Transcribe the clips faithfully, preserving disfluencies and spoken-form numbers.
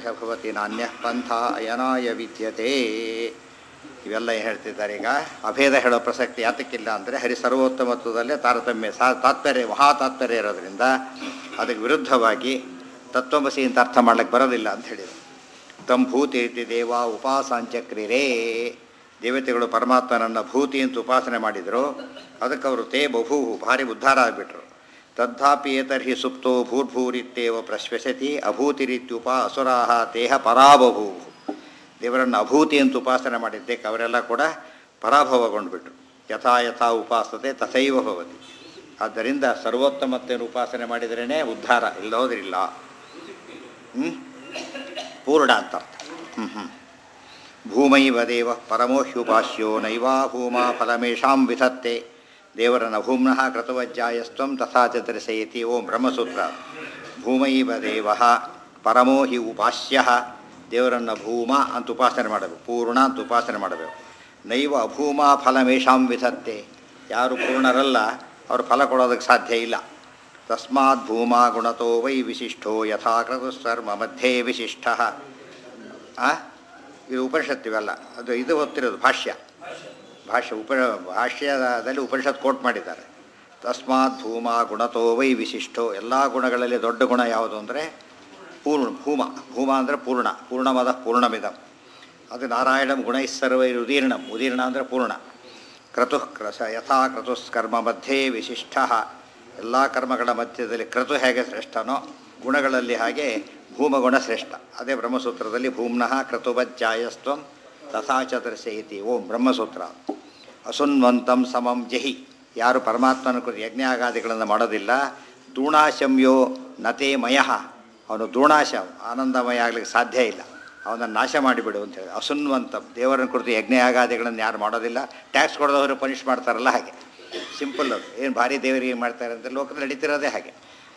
ಭವತಿ ನಾಣ್ಯ ಪಂಥ ಅಯನಾಯ ವಿದ್ಯತೆ. ಇವೆಲ್ಲ ಏನು ಹೇಳ್ತಿದ್ದಾರೆ ಈಗ? ಅಭೇದ ಹೇಳೋ ಪ್ರಸಕ್ತಿ ಯಾತಕ್ಕಿಲ್ಲ ಅಂದರೆ ಹರಿ ಸರ್ವೋತ್ತಮತ್ವದಲ್ಲೇ ತಾರತಮ್ಯ ಸಾ ತಾತ್ಪರ್ಯ ಮಹಾ ತಾತ್ಪರ್ಯ ಇರೋದರಿಂದ ಅದಕ್ಕೆ ವಿರುದ್ಧವಾಗಿ ತತ್ವಮಸಿ ಅಂತ ಅರ್ಥ ಮಾಡ್ಲಿಕ್ಕೆ ಬರೋದಿಲ್ಲ ಅಂತ ಹೇಳಿದರು. ತಂ ಭೂತಿ ಇತಿ ದೇವ ಉಪಾಸಾಂಚಕ್ರಿರೇ. ದೇವತೆಗಳು ಪರಮಾತ್ಮನನ್ನು ಭೂತಿ ಅಂತ ಉಪಾಸನೆ ಮಾಡಿದರು. ಅದಕ್ಕೆ ಅವರು ತೇ ಬಹು ಭಾರಿ ಉದ್ಧಾರ ಆಗಿಬಿಟ್ರು. ತದ್ಧಾಪಿ ಏತರ್ಹಿ ಸುಪ್ತೋ ಭೂರ್ಭೂರಿತ್ಯೇವ ಪ್ರಶ್ವಸತಿ ಅಭೂತಿರಿತ್ಯುಪ ಅಸುರಾಹ ತೇಹ ಪರಾಬಭೂ. ದೇವರನ್ನು ಅಭೂತಿ ಅಂತ ಉಪಾಸನೆ ಮಾಡಿದ್ದಕ್ಕೆ ಅವರೆಲ್ಲ ಕೂಡ ಪರಾಭವಗೊಂಡುಬಿಟ್ರು. ಯಥಾ ಯಥಾ ಉಪಾಸತೆ ತಥೈವ ಭವತಿ. ಆದ್ದರಿಂದ ಸರ್ವೋತ್ತಮತೆಯನ್ನು ಉಪಾಸನೆ ಮಾಡಿದ್ರೇ ಉದ್ಧಾರ, ಇಲ್ಲೋದ್ರಿಲ್ಲ. ಹ್ಞೂ ಪೂರ್ಣ ಅಂತ ಅರ್ಥ. ಹ್ಞೂ ಹ್ಞೂ ಭೂಮೈವ ದೇವ ಪರಮೋಹ್ಯುಪಾಸ್ಯೋ ನೈವಾ ಭೂಮಾ ಫಲಮೇಷಾಂ ವಿಧತ್ತೆ. ದೇವರನ್ನು ಭೂಮ್ನಃ ಕೃತವಜ್ಜಾಯಸ್ತ್ವಂ ತಥಾ ಚ ದರ್ಶಯತಿ. ಓಂ ಬ್ರಹ್ಮಸೂತ್ರ. ಭೂಮೈವ ದೇವ ಪರಮೋ ಹಿ ಉಪಾಸ್ಯ. ದೇವರನ್ನು ಭೂಮ ಅಂತ ಉಪಾಸನೆ ಮಾಡಬೇಕು, ಪೂರ್ಣ ಅಂತ ಉಪಾಸನೆ ಮಾಡಬೇಕು. ನೈವ ಅಭೂಮಾ ಫಲಮೇಷಾಂ ವಿಧತ್ತೆ. ಯಾರು ಪೂರ್ಣರಲ್ಲ ಅವರು ಫಲ ಕೊಡೋದಕ್ಕೆ ಸಾಧ್ಯ ಇಲ್ಲ. ತಸ್ಮಾತ್ ಭೂಮಾ ಗುಣತೋ ವೈ ವಿಶಿಷ್ಟೋ ಯಥಾ ಕ್ರತುಸ್ಸರ್ಮ ಮಧ್ಯೆ ವಿಶಿಷ್ಟ. ಇದು ಉಪನಿಷತ್ತಿವೆಲ್ಲ ಅದು ಇದು ಗೊತ್ತಿರೋದು ಭಾಷ್ಯ ಭಾಷ್ಯ ಉಪ ಭಾಷ್ಯದಲ್ಲಿ ಉಪನಿಷತ್ ಕೋಟ್ ಮಾಡಿದ್ದಾರೆ. ತಸ್ಮಾತ್ ಭೂಮಾ ಗುಣತೋ ವೈ ವಿಶಿಷ್ಟೋ. ಎಲ್ಲ ಗುಣಗಳಲ್ಲಿ ದೊಡ್ಡ ಗುಣ ಯಾವುದು ಅಂದರೆ ಪೂರ್ಣ ಭೂಮ. ಭೂಮ ಅಂದರೆ ಪೂರ್ಣ. ಪೂರ್ಣಮದ ಪೂರ್ಣಮಿದಂ. ಅದು ನಾರಾಯಣಂ ಗುಣೈಸ್ಸರ್ವೈರ್ ಉದೀರ್ಣಂ. ಉದೀರ್ಣ ಅಂದರೆ ಪೂರ್ಣ. ಕ್ರತು ಕ್ರಸ ಯಥಾ ಕ್ರತುಸ್ಕರ್ಮ ಮಧ್ಯೆ ವಿಶಿಷ್ಟ. ಎಲ್ಲ ಕರ್ಮಗಳ ಮಧ್ಯದಲ್ಲಿ ಕ್ರತು ಹೇಗೆ ಶ್ರೇಷ್ಠನೋ ಗುಣಗಳಲ್ಲಿ ಹಾಗೆ ಭೂಮಗುಣ ಶ್ರೇಷ್ಠ. ಅದೇ ಬ್ರಹ್ಮಸೂತ್ರದಲ್ಲಿ ಭೂಮ್ನಃ ಕ್ರತುವಜ್ಜಾಯಸ್ತ್ವಂ ತಥಾ ಚ ದರ್ಶಯತಿ. ಓಂ ಬ್ರಹ್ಮಸೂತ್ರ. ಅಸುನ್ವಂತಂ ಸಮಂ ಜಹಿ. ಯಾರು ಪರಮಾತ್ಮನ ಕುರಿತು ಯಜ್ಞಾಗಾದಿಗಳನ್ನು ಮಾಡೋದಿಲ್ಲ. ದೂಣಾಶಮ್ಯೋ ನತೇ ಮಯಃ. ಅವನು ದೂಣಾಶ, ಆನಂದಮಯ ಆಗಲಿಕ್ಕೆ ಸಾಧ್ಯ ಇಲ್ಲ. ಅವನನ್ನು ನಾಶ ಮಾಡಿಬಿಡು ಅಂತ ಹೇಳಿ. ಅಸುನ್ವಂತಂ, ದೇವರನ್ನ ಕುರಿತು ಯಜ್ಞಯಾಗಾದಿಗಳನ್ನು ಯಾರು ಮಾಡೋದಿಲ್ಲ. ಟ್ಯಾಕ್ಸ್ ಕೊಡೋದವರು ಪನಿಷ್ ಮಾಡ್ತಾರಲ್ಲ ಹಾಗೆ. ಸಿಂಪಲ್ ಅದು. ಏನು ಭಾರಿ ದೇವರಿಗೆ ಮಾಡ್ತಾರೆ ಅಂತ ಲೋಕದಲ್ಲಿ ನಡೀತಿರೋದೇ ಹಾಗೆ.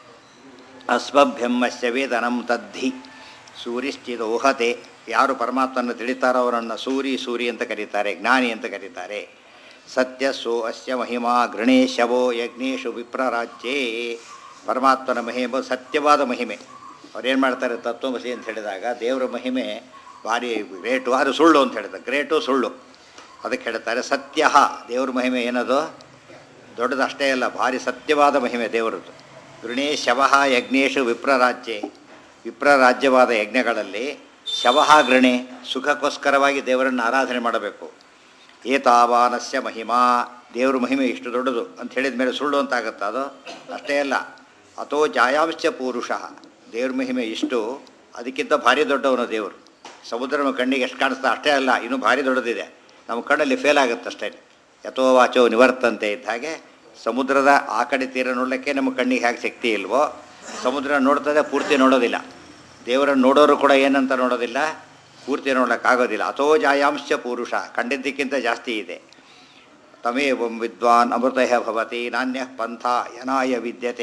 ಅಸ್ಮಭ್ಯಮ್ಮಸ್ಯ ವೇದನಂ ತದ್ಧಿ ಸೂರಿಶ್ಚಿದೋಹತೆ. ಯಾರು ಪರಮಾತ್ಮನ ತಿಳಿತಾರೋ ಅವರನ್ನು ಸೂರಿ ಸೂರಿ ಅಂತ ಕರೀತಾರೆ, ಜ್ಞಾನಿ ಅಂತ ಕರೀತಾರೆ. ಸತ್ಯ ಸೋ ಅಸ್ಯ ಮಹಿಮಾ ಗೃಣೇಶವೋ ಯಜ್ಞೇಶು ವಿಪ್ರರಾಜ್ಯೇ. ಪರಮಾತ್ಮನ ಮಹಿಮೆ ಸತ್ಯವಾದ ಮಹಿಮೆ. ಅವ್ರೇನು ಮಾಡ್ತಾರೆ ತತ್ವಮಸಿ ಅಂತ ಹೇಳಿದಾಗ ದೇವರ ಮಹಿಮೆ ಭಾರಿ ಗ್ರೇಟು, ಅದು ಸುಳ್ಳು ಅಂತ ಹೇಳಿದ. ಗ್ರೇಟು ಸುಳ್ಳು ಅದಕ್ಕೆ ಹೇಳ್ತಾರೆ ಸತ್ಯ. ದೇವ್ರ ಮಹಿಮೆ ಏನದು ದೊಡ್ಡದು ಅಷ್ಟೇ ಅಲ್ಲ, ಭಾರಿ ಸತ್ಯವಾದ ಮಹಿಮೆ ದೇವರದ್ದು. ಗೃಣೇಶವಃ ಯಜ್ಞೇಶು ವಿಪ್ರರಾಜ್ಯೆ. ವಿಪ್ರರಾಜ್ಯವಾದ ಯಜ್ಞಗಳಲ್ಲಿ ಶವಃ ಗೃಣೆ, ಸುಖಕ್ಕೋಸ್ಕರವಾಗಿ ದೇವರನ್ನು ಆರಾಧನೆ ಮಾಡಬೇಕು. ಏತಾವಾನಸ್ಯ ಮಹಿಮಾ. ದೇವ್ರ ಮಹಿಮೆ ಇಷ್ಟು ದೊಡ್ಡದು ಅಂತ ಹೇಳಿದ ಮೇಲೆ ಸುಳ್ಳು ಅಂತ ಆಗುತ್ತೆ. ಅದು ಅಷ್ಟೇ ಅಲ್ಲ. ಅಥೋ ಜಾಯಾಂಶ ಪುರುಷ. ದೇವ್ರ ಮಹಿಮೆ ಇಷ್ಟು, ಅದಕ್ಕಿಂತ ಭಾರಿ ದೊಡ್ಡವನು ದೇವರು. ಸಮುದ್ರ ನಮ್ಮ ಕಣ್ಣಿಗೆ ಎಷ್ಟು ಕಾಣಿಸ್ತಾ ಅಷ್ಟೇ ಅಲ್ಲ, ಇನ್ನೂ ಭಾರಿ ದೊಡ್ಡದಿದೆ. ನಮ್ಮ ಕಣ್ಣಲ್ಲಿ ಫೇಲ್ ಆಗುತ್ತೆ ಅಷ್ಟೇ. ಯಥೋ ವಾಚೋ ನಿವರ್ತಂತೆ ಇದ್ದ ಹಾಗೆ ಸಮುದ್ರದ ಆ ಕಡೆ ತೀರ ನೋಡಲಿಕ್ಕೆ ನಮ್ಮ ಕಣ್ಣಿಗೆ ಹೇಗೆ ಶಕ್ತಿ ಇಲ್ವೋ, ಸಮುದ್ರ ನೋಡ್ತದೆ ಪೂರ್ತಿ ನೋಡೋದಿಲ್ಲ. ದೇವರನ್ನು ನೋಡೋರು ಕೂಡ ಏನಂತ ನೋಡೋದಿಲ್ಲ, ಪೂರ್ತಿ ನೋಡೋಕ್ಕಾಗೋದಿಲ್ಲ. ಅಥೋ ಜಾಯಾಂಶ ಪುರುಷ, ಕಂಡಿದ್ದಕ್ಕಿಂತ ಜಾಸ್ತಿ ಇದೆ. ತಮೇವಂ ವಿದ್ವಾನ್ ಅಮೃತಃ ಭವತಿ ನಾಣ್ಯ ಪಂಥ ಯನಾಯ ವಿದ್ಯತೆ.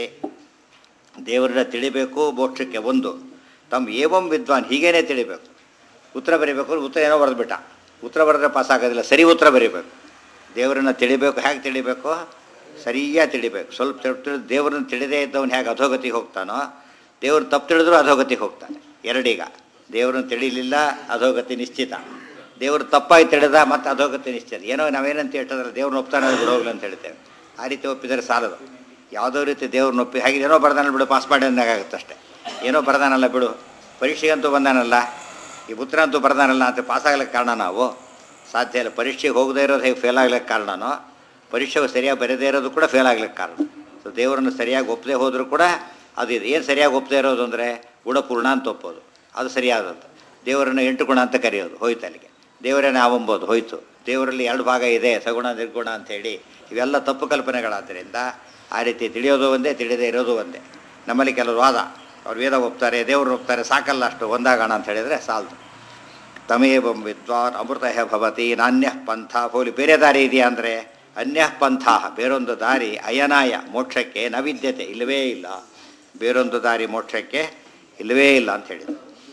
ದೇವರನ್ನ ತಿಳಿಬೇಕು ಮೋಕ್ಷಕ್ಕೆ ಒಂದು. ತಮ್ಮ ಏವಂ ವಿದ್ವಾನ್, ಹೀಗೇನೆ ತಿಳಿಬೇಕು. ಉತ್ತರ ಬರೀಬೇಕು, ಉತ್ತರ ಏನೋ ಬರೆದ್ಬಿಟ್ಟ, ಉತ್ತರ ಬರೆದ್ರೆ ಪಾಸ್ ಆಗೋದಿಲ್ಲ. ಸರಿ ಉತ್ತರ ಬರೀಬೇಕು. ದೇವರನ್ನು ತಿಳಿಬೇಕು. ಹೇಗೆ ತಿಳಿಬೇಕು? ಸರಿಯಾಗಿ ತಿಳಿಬೇಕು. ಸ್ವಲ್ಪ ತಿಳಿದು ದೇವರನ್ನು ತಿಳಿದೇ ಇದ್ದವನು ಹೇಗೆ ಅಧೋಗತಿಗೆ ಹೋಗ್ತಾನೋ, ದೇವ್ರು ತಪ್ಪು ತಿಳಿದ್ರೂ ಅಧೋಗತಿಗೆ ಹೋಗ್ತಾನೆ. ಎರಡೀಗ ದೇವ್ರನ್ನ ತಿಳಿಲಿಲ್ಲ, ಅಧೋಗತಿ ನಿಶ್ಚಿತ. ದೇವರು ತಪ್ಪಾಗಿ ತಿಳಿದ, ಮತ್ತು ಅಧೋಗತಿ ನಿಶ್ಚಿತ. ಏನೋ ನಾವೇನಂತ ಹೇಳ್ತದ್ರೆ ದೇವ್ರನ್ನ ಒಪ್ತಾನೆ ಬಿಡೋಗ್ಲಿ ಅಂತ ಹೇಳ್ತೇವೆ. ಆ ರೀತಿ ಒಪ್ಪಿದರೆ ಸಾಲದು. ಯಾವುದೋ ರೀತಿ ದೇವ್ರನ್ನ ಒಪ್ಪಿ ಹಾಗೆ ಏನೋ ಬರ್ದಾನಲ್ಲ ಬಿಡು, ಪಾಸ್ ಮಾಡಿ ಅಂದಾಗುತ್ತೆ ಅಷ್ಟೇ. ಏನೋ ಬರ್ದಾನಲ್ಲ ಬಿಡು, ಪರೀಕ್ಷೆಗಂತೂ ಬಂದಾನಲ್ಲ, ಈ ಉತ್ತರ ಅಂತೂ ಬರ್ದಾನಲ್ಲ ಅಂತ ಪಾಸ್ ಆಗ್ಲಿಕ್ಕೆ ಕಾರಣ ನಾವು ಸಾಧ್ಯ ಇಲ್ಲ. ಪರೀಕ್ಷೆಗೆ ಹೋಗದೇ ಇರೋದು ಹೇಗೆ ಫೇಲ್ ಆಗ್ಲಿಕ್ಕೆ ಕಾರಣನೋ, ಪರೀಕ್ಷೆಗೆ ಸರಿಯಾಗಿ ಬರೆದೇ ಇರೋದು ಕೂಡ ಫೇಲ್ ಆಗ್ಲಿಕ್ಕೆ ಕಾರಣ. ಸೊ ದೇವರನ್ನು ಸರಿಯಾಗಿ ಒಪ್ಪದೇ ಹೋದರೂ ಕೂಡ ಅದು ಇದು. ಏನು ಸರಿಯಾಗಿ ಒಪ್ಪದೇ ಇರೋದು ಅಂದರೆ ಗುಣಪೂರ್ಣ ಅಂತ ಒಪ್ಪೋದು, ಅದು ಸರಿಯಾದಂಥ. ದೇವರನ್ನು ಎಂಟು ಗುಣ ಅಂತ ಕರೆಯೋದು, ಹೋಯ್ತು ಅಲ್ಲಿಗೆ. ದೇವರೇ ನಾವಂಬೋದು, ಹೋಯ್ತು. ದೇವರಲ್ಲಿ ಎರಡು ಭಾಗ ಇದೆ, ಸಗುಣ ನಿರ್ಗುಣ ಅಂಥೇಳಿ. ಇವೆಲ್ಲ ತಪ್ಪು ಕಲ್ಪನೆಗಳಾದ್ದರಿಂದ ಆ ರೀತಿ ತಿಳಿಯೋದು ಒಂದೇ, ತಿಳಿದೇ ಇರೋದು ಒಂದೇ. ನಮ್ಮಲ್ಲಿ ಕೆಲವು ವಾದ, ಅವ್ರು ವೇದ ಒಪ್ತಾರೆ, ದೇವರು ಒಪ್ತಾರೆ, ಸಾಕಲ್ಲ ಅಷ್ಟು ಒಂದಾಗೋಣ ಅಂತ ಹೇಳಿದರೆ ಸಾಲದು. ತಮೇವಂ ವಿದ್ವಾನ್ ಅಮೃತಃ ಭವತಿ ನಾಣ್ಯ ಪಂಥ. ಹೋಲಿ ಬೇರೆ ದಾರಿ ಇದೆಯಾ ಅಂದರೆ ಅನ್ಯ ಪಂಥ, ಬೇರೊಂದು ದಾರಿ ಅಯನಾಯ ಮೋಕ್ಷಕ್ಕೆ ನ ವಿದ್ಯತೆ, ಇಲ್ಲವೇ ಇಲ್ಲ. ಬೇರೊಂದು ದಾರಿ ಮೋಕ್ಷಕ್ಕೆ ಇಲ್ಲವೇ ಇಲ್ಲ ಅಂತ ಹೇಳಿದರು.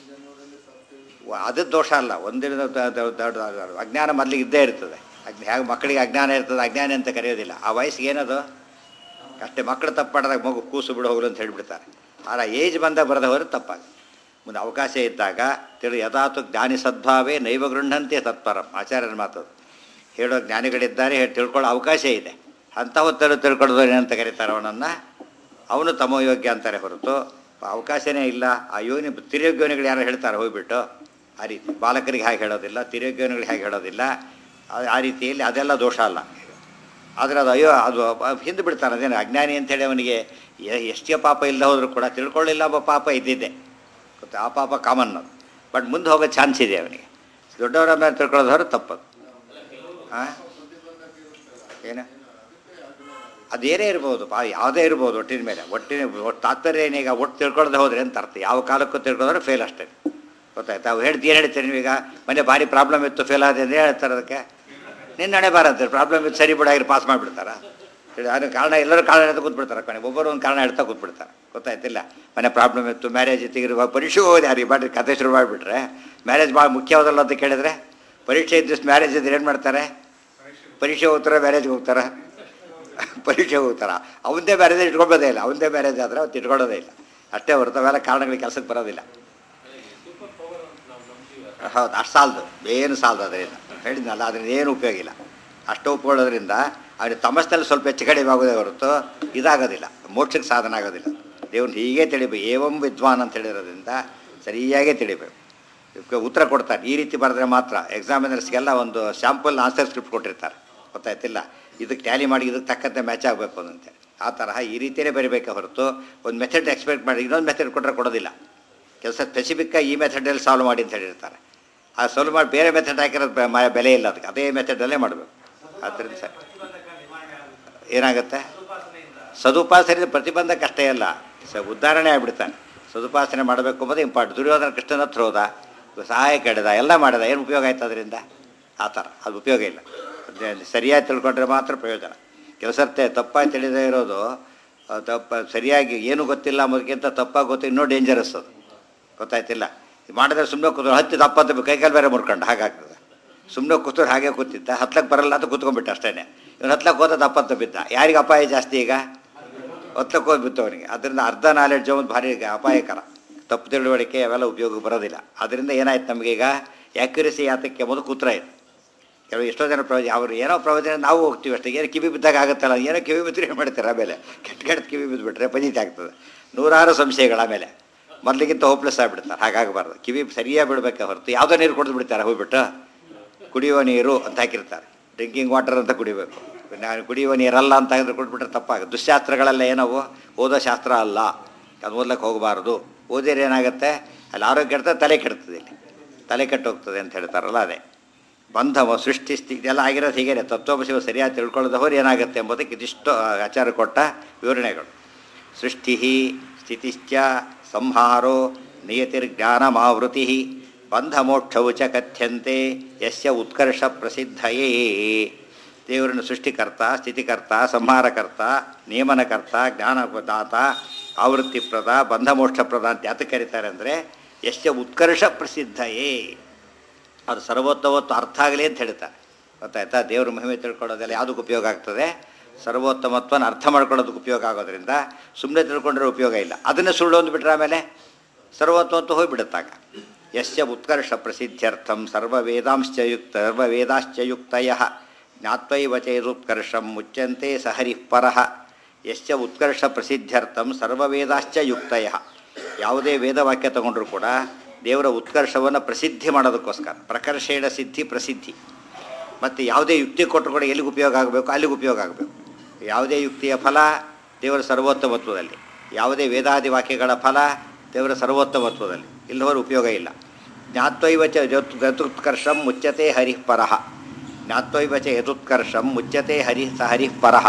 ಅದು ದೋಷ ಅಲ್ಲ. ಒಂದಿನ ಅಜ್ಞಾನ ಮೊದಲಿಗೆ ಇದ್ದೇ ಇರ್ತದೆ. ಅಜ್ಞ ಹೇಗೆ ಮಕ್ಕಳಿಗೆ ಅಜ್ಞಾನ ಇರ್ತದೆ, ಅಜ್ಞಾನ ಅಂತ ಕರೆಯೋದಿಲ್ಲ. ಆ ವಯಸ್ಸಿಗೆ ಏನದು ಅಷ್ಟೇ. ಮಕ್ಕಳು ತಪ್ಪು ಮಾಡಿದಾಗ ಮಗು ಕೂಸು ಬಿಡು ಹೋಗಲು ಅಂತ ಹೇಳಿಬಿಡ್ತಾರೆ. ಆದರೆ ಏಜ್ ಬಂದಾಗ ಬರೆದ ಹೋದ್ರೆ ತಪ್ಪಾಗ. ಮುಂದೆ ಅವಕಾಶ ಇದ್ದಾಗ ತಿಳಿ ಯದಾತು ಜ್ಞಾನಿ ಸದ್ಭಾವೇ ನೈವ ಗೃಹಂತೆ ತತ್ಪರಂ ಆಚಾರ್ಯರ ಮಾತದು. ಹೇಳೋ ಜ್ಞಾನಿಗಳಿದ್ದಾರೆ, ಹೇಳಿ ತಿಳ್ಕೊಳ್ಳೋ ಅವಕಾಶ ಇದೆ. ಅಂಥವತ್ತರು ತಿಳ್ಕೊಳ್ಳೋದು ಏನಂತ ಕರೀತಾರೆ ಅವನನ್ನು, ಅವನು ತಮೋಯೋಗ್ಯ ಅಂತಾರೆ ಹೊರತು ಅವಕಾಶನೇ ಇಲ್ಲ. ಆ ಯೋನಿ ತಿರ್ಯೋಗ್ಯೋನಿಗಳು ಯಾರು ಹೇಳ್ತಾರೆ ಹೋಗ್ಬಿಟ್ಟು ಆ ರೀತಿ ಬಾಲಕರಿಗೆ ಹೇಗೆ ಹೇಳೋದಿಲ್ಲ, ತಿರ್ಯೋಗ್ಯೋನಿಗಳಿಗೆ ಹೇಗೆ ಹೇಳೋದಿಲ್ಲ. ಆ ರೀತಿಯಲ್ಲಿ ಅದೆಲ್ಲ ದೋಷ ಅಲ್ಲ. ಆದರೆ ಅದು ಅಯ್ಯೋ ಅದು ಹಿಂದೆ ಬಿಡ್ತಾನೆ. ಅದೇನು ಅಜ್ಞಾನಿ ಅಂಥೇಳಿ ಅವನಿಗೆ ಎಷ್ಟೇ ಪಾಪ ಇಲ್ಲದೆ ಹೋದರೂ ಕೂಡ ತಿಳ್ಕೊಳ್ಳಿಲ್ಲ ಒಬ್ಬ ಪಾಪ ಇದ್ದಿದ್ದೆ ಗೊತ್ತಾ, ಆ ಪಾಪ ಕಾಮನ್ ಅದು. ಬಟ್ ಮುಂದೆ ಹೋಗೋ ಚಾನ್ಸ್ ಇದೆ ಅವನಿಗೆ. ದೊಡ್ಡವರ ಮೇಲೆ ತಿಳ್ಕೊಳ್ಳೋದವ್ರು ತಪ್ಪದು. ಹಾಂ ಏನು ಅದೇನೇ ಇರ್ಬೋದು, ಪಾ ಯಾವುದೇ ಇರ್ಬೋದು, ಒಟ್ಟಿನ ಮೇಲೆ ಒಟ್ಟಿನ ಒಟ್ಟು ತಾತ್ಪರ್ಯ ಏನೀಗ ಒಟ್ಟು ತಿಳ್ಕೊಳ್ಳೋದು ಹೋದ್ರೆ ಅಂತ ಅರ್ಥ. ಯಾವ ಕಾಲಕ್ಕೂ ತಿಳ್ಕೊಳ್ಳೋದ್ರೆ ಫೇಲ್ ಅಷ್ಟೇ, ಗೊತ್ತಾಯ್ತು. ಅವು ಹೇಳ್ದು ಏನು ಹೇಳ್ತೀರಿ ನೀವೀಗ, ಮನೆ ಭಾರಿ ಪ್ರಾಬ್ಲಮ್ ಇತ್ತು ಫೇಲ್ ಆದ ಅಂದರೆ ಹೇಳ್ತಾರೆ ಅದಕ್ಕೆ ನಿನ್ನ ಹಣೆ ಬಾರಂತಾರೆ. ಪ್ರಾಬ್ಲಮ್ ಇತ್ತು ಸರಿ ಬಿಡಾಗಿರಿ ಪಾಸ್ ಮಾಡಿಬಿಡ್ತಾರ. ಹೇಳಿ ಅದನ್ನು ಕಾರಣ ಎಲ್ಲರೂ ಕಾರಣ ಹೇಳ್ತಾ ಕೂತ್ಬಿಡ್ತಾರೆ. ಕೊನೆ ಒಬ್ಬರು ಒಂದು ಕಾರಣ ಹೇಳ್ತಾ ಕೂತ್ಬಿಡ್ತಾರೆ, ಗೊತ್ತಾಯ್ತಿಲ್ಲ. ಮನೆ ಪ್ರಾಬ್ಲಮ್ ಇತ್ತು, ಮ್ಯಾರೇಜ್ ಇತ್ತು, ಪರೀಕ್ಷೆ ಹೋಗೋದು ಯಾರಿಗೆ ಬಾಟ್ರಿ ಕತೆ ಶುರು ಮಾಡಿಬಿಟ್ರೆ ಮ್ಯಾರೇಜ್ ಭಾಳ ಮುಖ್ಯವಾದಲ್ಲ ಅಂತ ಕೇಳಿದ್ರೆ, ಪರೀಕ್ಷೆ ಇದ್ದಷ್ಟು ಮ್ಯಾರೇಜ್ ಇದ್ರೆ ಏನು ಮಾಡ್ತಾರೆ, ಪರೀಕ್ಷೆ ಹೋಗ್ತಾರೆ ಮ್ಯಾರೇಜ್ಗೆ ಹೋಗ್ತಾರೆ, ಪರೀಕ್ಷೆ ಹೋಗ್ತಾರ. ಅವನದೇ ಮ್ಯಾರೇಜ್ ಇಟ್ಕೊಬೋದೇ ಇಲ್ಲ. ಅವನದೇ ಮ್ಯಾರೇಜ್ ಆದರೆ ಅವತ್ತು ಇಟ್ಕೊಳ್ಳೋದೇ ಇಲ್ಲ. ಅಷ್ಟೇ ಹೊರತು ಅವೆಲ್ಲ ಕಾರಣಗಳಿಗೆ ಕೆಲಸಕ್ಕೆ ಬರೋದಿಲ್ಲ. ಹೌದು, ಅಷ್ಟು ಸಾಲದು, ಏನು ಸಾಲದು ಅದರಿಂದ ಹೇಳಿದ್ನಲ್ಲ, ಅದರಿಂದ ಏನು ಉಪಯೋಗ ಇಲ್ಲ. ಅಷ್ಟು ಒಪ್ಕೊಳ್ಳೋದ್ರಿಂದ ಅವನಿಗೆ ತಮಸ್ನಲ್ಲಿ ಸ್ವಲ್ಪ ಹೆಚ್ಚು ಕಡಿಮೆ ಆಗೋದೇ ಹೊರತು ಇದಾಗೋದಿಲ್ಲ, ಮೋಕ್ಷಕ್ಕೆ ಸಾಧನ ಆಗೋದಿಲ್ಲ. ದೇವ್ರನ್ನ ಹೀಗೆ ತಿಳಿಬೇಕು. ಏವಂ ವಿದ್ವಾನ್ ಅಂತ ಹೇಳಿರೋದ್ರಿಂದ ಸರಿಯಾಗೇ ತಿಳಿಬೇಕು. ಉತ್ತರ ಕೊಡ್ತಾರೆ ಈ ರೀತಿ ಬರೆದ್ರೆ ಮಾತ್ರ. ಎಕ್ಸಾಮಿನರ್ಸ್ಗೆಲ್ಲ ಒಂದು ಸ್ಯಾಂಪಲ್ ಆನ್ಸರ್ ಸ್ಕ್ರಿಪ್ಟ್ ಕೊಟ್ಟಿರ್ತಾರೆ, ಗೊತ್ತಾಯ್ತಿಲ್ಲ. ಇದಕ್ಕೆ ಟ್ಯಾಲಿ ಮಾಡಿ ಇದಕ್ಕೆ ತಕ್ಕಂತೆ ಮ್ಯಾಚ್ ಆಗಬೇಕು ಅಂತೇಳಿ ಆ ತರಹ ಈ ರೀತಿಯೇ ಬರೀಬೇಕೆ ಹೊರತು ಒಂದು ಮೆಥಡ್ ಎಕ್ಸ್ಪೆಕ್ಟ್ ಮಾಡಿ ಇನ್ನೊಂದು ಮೆಥಡ್ ಕೊಟ್ಟರೆ ಕೊಡೋದಿಲ್ಲ. ಕೆಲಸ ಸ್ಪೆಸಿಫಿಕ್ಕಾಗಿ ಈ ಮೆಥಡಲ್ಲಿ ಸಾಲ್ವ್ ಮಾಡಿ ಅಂತ ಹೇಳಿರ್ತಾರೆ. ಆ ಸಾಲ್ವ್ ಮಾಡಿ ಬೇರೆ ಮೆಥಡ್ ಹಾಕಿರೋದು ಬೆಲೆ ಇಲ್ಲ ಅದಕ್ಕೆ, ಅದೇ ಮೆಥಡಲ್ಲೇ ಮಾಡಬೇಕು. ಆದ್ದರಿಂದ ಸರಿ ಏನಾಗುತ್ತೆ, ಸದುಪಾಸನೆ ಪ್ರತಿಬಂಧಕ ಅಷ್ಟೇ ಅಲ್ಲ, ಸ ಉದ್ಧಾರಣೆ ಆಗಿಬಿಡ್ತಾನೆ. ಸದುಪಾಸನೆ ಮಾಡಬೇಕು ಎಂಬುದು ಇಂಪಾರ್ಟೆಂಟ್. ದುರ್ಯೋಧನ ಕೃಷ್ಣನ ಹತ್ರ ಹೋದ, ಸಹಾಯ ಕೆಡದ, ಎಲ್ಲ ಮಾಡಿದ, ಏನು ಉಪಯೋಗ ಆಯ್ತು ಅದರಿಂದ? ಆ ಥರ ಅದು ಉಪಯೋಗ ಇಲ್ಲ. ಸರಿಯಾಗಿ ತಿಳ್ಕೊಂಡ್ರೆ ಮಾತ್ರ ಪ್ರಯೋಜನ. ಕೆಲಸತ್ತೆ ತಪ್ಪಾಗಿ ತಿಳಿದೇ ಇರೋದು ತಪ್ಪ, ಸರಿಯಾಗಿ ಏನು ಗೊತ್ತಿಲ್ಲ ಅನ್ನೋದಕ್ಕಿಂತ ತಪ್ಪಾಗಿ ಗೊತ್ತು ಇನ್ನೂ ಡೇಂಜರಸ್ ಅದು, ಗೊತ್ತಾಯ್ತಿಲ್ಲ. ಮಾಡಿದ್ರೆ ಸುಮ್ಮನೆ ಕೂತ್ರು ಹತ್ತಿ ತಪ್ಪತ್ತು ಕೈಕಾಲು ಬೇರೆ ಮುರ್ಕೊಂಡು ಹಾಗಾಗ್ತದೆ. ಸುಮ್ಮನೆ ಕೂತ್ರು ಹಾಗೆ ಕೂತಿದ್ದ, ಹತ್ಲಕ್ಕೆ ಬರಲ್ಲ ಅಂತ ಕೂತ್ಕೊಂಡ್ಬಿಟ್ಟು ಅಷ್ಟೇ. ಇವನು ಹತ್ಲಕ್ಕೆ ಹೋದ ತಪ್ಪತ್ತು ಬಿದ್ದ. ಯಾರಿಗೆ ಅಪಾಯ ಜಾಸ್ತಿ ಈಗ? ಹೊತ್ಲಕ್ಕೆ ಹೋಗಿ ಬಿತ್ತು ಅವನಿಗೆ. ಅದರಿಂದ ಅರ್ಧ ನಾಲೆಡ್ಜ್ ಒಂದು ಭಾರಿ ಅಪಾಯಕರ. ತಪ್ಪು ತಿಳುವಳಿಕೆ ಅವೆಲ್ಲ ಉಪಯೋಗ ಬರೋದಿಲ್ಲ. ಅದರಿಂದ ಏನಾಯ್ತು ನಮಗೀಗ ಆ್ಯಕ್ಯುರಸಿ ಯಾತಕ್ಕೆ ಎಂಬುದು ಕೂತ್ರ ಇದೆ. ಕೆಲವು ಎಷ್ಟೋ ಜನ ಪ್ರವಚನ ಅವರು ಏನೋ ಪ್ರವಚನ ನಾವು ಹೋಗ್ತೀವಿ ಅಷ್ಟೇ, ಏನೋ ಕಿವಿ ಬಿದ್ದಾಗ ಆಗುತ್ತಲ್ಲ, ಏನೋ ಕಿವಿ ಬಿದ್ದರೆ ಏನು ಮಾಡ್ತಾರೆ, ಆಮೇಲೆ ಕೆಟ್ಟ ಕೆಟ್ಟ ಕಿವಿ ಬಿದ್ದುಬಿಟ್ರೆ ಪಂಜಿತ ಆಗ್ತದೆ. ನೂರಾರು ಸಂಶಯಗಳ ಆಮೇಲೆ ಮೊದಲಿಗಿಂತ ಹೋಪ್ಲೆಸ್ ಆಗಿಬಿಡ್ತಾರೆ. ಹಾಗಾಗಬಾರ್ದು. ಕಿವಿ ಸರಿಯಾಗಿ ಬಿಡಬೇಕೆ ಹೊರತು ಯಾವುದೋ ನೀರು ಕುಡಿದು ಬಿಡ್ತಾರೆ ಹೋಗ್ಬಿಟ್ಟು. ಕುಡಿಯುವ ನೀರು ಅಂತ ಹಾಕಿರ್ತಾರೆ, ಡ್ರಿಂಕಿಂಗ್ ವಾಟರ್ ಅಂತ ಕುಡಿಬೇಕು. ನಾನು ಕುಡಿಯುವ ನೀರಲ್ಲ ಅಂತ ಹೇಳಿದ್ರೆ ಕೊಟ್ಬಿಟ್ರೆ ತಪ್ಪಾಗುತ್ತೆ. ದುಶ್ಶಾಸ್ತ್ರಗಳೆಲ್ಲ ಏನವು, ಓದೋ ಶಾಸ್ತ್ರ ಅಲ್ಲ, ಅದು ಓದ್ಲಿಕ್ಕೆ ಹೋಗಬಾರ್ದು. ಓದಿದ್ರೆ ಏನಾಗುತ್ತೆ, ಅಲ್ಲಿ ಆರೋಗ್ಯ ಕೆಡ್ತದೆ, ತಲೆ ಕೆಡ್ತದೆ, ಇಲ್ಲಿ ತಲೆ ಕೆಟ್ಟು ಹೋಗ್ತದೆ ಅಂತ ಹೇಳ್ತಾರಲ್ಲ ಅದೇ. ಬಂಧವ ಸೃಷ್ಟಿ ಸ್ಥಿತಿ ಎಲ್ಲ ಆಗಿರೋದು ಹೀಗೆ. ತತ್ವಮಸಿವ ಸರಿಯಾಗಿ ತಿಳ್ಕೊಳ್ಳೋದು ಹೋದ್ರೆ ಏನಾಗುತ್ತೆ ಎಂಬುದಕ್ಕೆ ಇದಿಷ್ಟು ಆಚಾರ ಕೊಟ್ಟ ವಿವರಣೆಗಳು. ಸೃಷ್ಟಿ ಸ್ಥಿತಿಶ್ಚ ಸಂಹಾರೋ ನಿಯತಿರ್ಜ್ಞಾನಮಾವೃತಿ ಬಂಧಮೋಕ್ಷವು ಚ ಕಥ್ಯಂತೆ ಯಸ್ಯ ಉತ್ಕರ್ಷ ಪ್ರಸಿದ್ಧಯೇ. ದೇವರನ್ನು ಸೃಷ್ಟಿಕರ್ತ, ಸ್ಥಿತಿಕರ್ತ, ಸಂಹಾರಕರ್ತ, ನಿಯಮನಕರ್ತ, ಜ್ಞಾನದಾತ, ಆವೃತ್ತಿಪ್ರದ, ಬಂಧಮೋಕ್ಷಪ್ರದ ಅಂತ ಯಾತಕ್ಕೆ ಕರೀತಾರೆ ಅಂದರೆ ಯಸ್ಯ ಉತ್ಕರ್ಷ ಪ್ರಸಿದ್ಧಯೇ, ಅದು ಸರ್ವೋತ್ತಮತ್ವ ಅರ್ಥ ಆಗಲಿ ಅಂತ ಹೇಳ್ತಾರೆ. ಗೊತ್ತಾಯ್ತಾ? ದೇವ್ರ ಮಹಿಮೆ ತಿಳ್ಕೊಳ್ಳೋದೆಲ್ಲ ಯಾವುದಕ್ಕೆ ಉಪಯೋಗ ಆಗ್ತದೆ? ಸರ್ವೋತ್ತಮತ್ವನ ಅರ್ಥ ಮಾಡ್ಕೊಳ್ಳೋದಕ್ಕೆ ಉಪಯೋಗ ಆಗೋದ್ರಿಂದ. ಸುಮ್ಮನೆ ತಿಳ್ಕೊಂಡ್ರೆ ಉಪಯೋಗ ಇಲ್ಲ. ಅದನ್ನೇ ಸುಳ್ಳು ಅಂದ್ಬಿಟ್ರೆ ಆಮೇಲೆ ಸರ್ವೋತ್ತಮತ್ವ ಹೋಗಿಬಿಡುತ್ತಾಗ. ಯಸ್ಯ ಉತ್ಕರ್ಷ ಪ್ರಸಿದ್ಧ್ಯರ್ಥಂ ಸರ್ವ ವೇದಾಂಶ್ಚ ಯುಕ್ತ ಸರ್ವ ವೇದಾಶ್ಚ ಯುಕ್ತಯ ಜ್ಞಾತ್ವೈವ ಚೇದುತ್ಕರ್ಷಂ ಮುಚ್ಯಂತೆ ಸಹರಿಃ ಪರಃ. ಯಸ್ಯ ಉತ್ಕರ್ಷ ಪ್ರಸಿದ್ಧ್ಯರ್ಥಂ ಸರ್ವ ವೇದಾಶ್ಚ ಯುಕ್ತಯ, ಯಾವುದೇ ವೇದವಾಕ್ಯ ತಗೊಂಡ್ರೂ ಕೂಡ ದೇವರ ಉತ್ಕರ್ಷವನ್ನು ಪ್ರಸಿದ್ಧಿ ಮಾಡೋದಕ್ಕೋಸ್ಕರ. ಪ್ರಕರ್ಷೇಣ ಸಿದ್ಧಿ ಪ್ರಸಿದ್ಧಿ. ಮತ್ತು ಯಾವುದೇ ಯುಕ್ತಿ ಕೊಟ್ಟರು ಕೂಡ ಎಲ್ಲಿಗೆ ಉಪಯೋಗ ಆಗಬೇಕು ಅಲ್ಲಿಗೆ ಉಪಯೋಗ ಆಗಬೇಕು. ಯಾವುದೇ ಯುಕ್ತಿಯ ಫಲ ದೇವರ ಸರ್ವೋತ್ತಮತ್ವದಲ್ಲಿ, ಯಾವುದೇ ವೇದಾದಿ ವಾಕ್ಯಗಳ ಫಲ ದೇವರ ಸರ್ವೋತ್ತಮತ್ವದಲ್ಲಿ. ಇಲ್ಲವರು ಉಪಯೋಗ ಇಲ್ಲ. ಜ್ಞಾತ್ವೈವಚ ಯದುತ್ಕರ್ಷಂ ಮುಚ್ಯತೆ ಹರಿಃ ಪರಃ. ಜ್ಞಾತ್ವೈವಚ ಯದುತ್ಕರ್ಷಂ ಮುಚ್ಯತೆ ಹರಿ ಸ ಹರಿಃ ಪರಃ.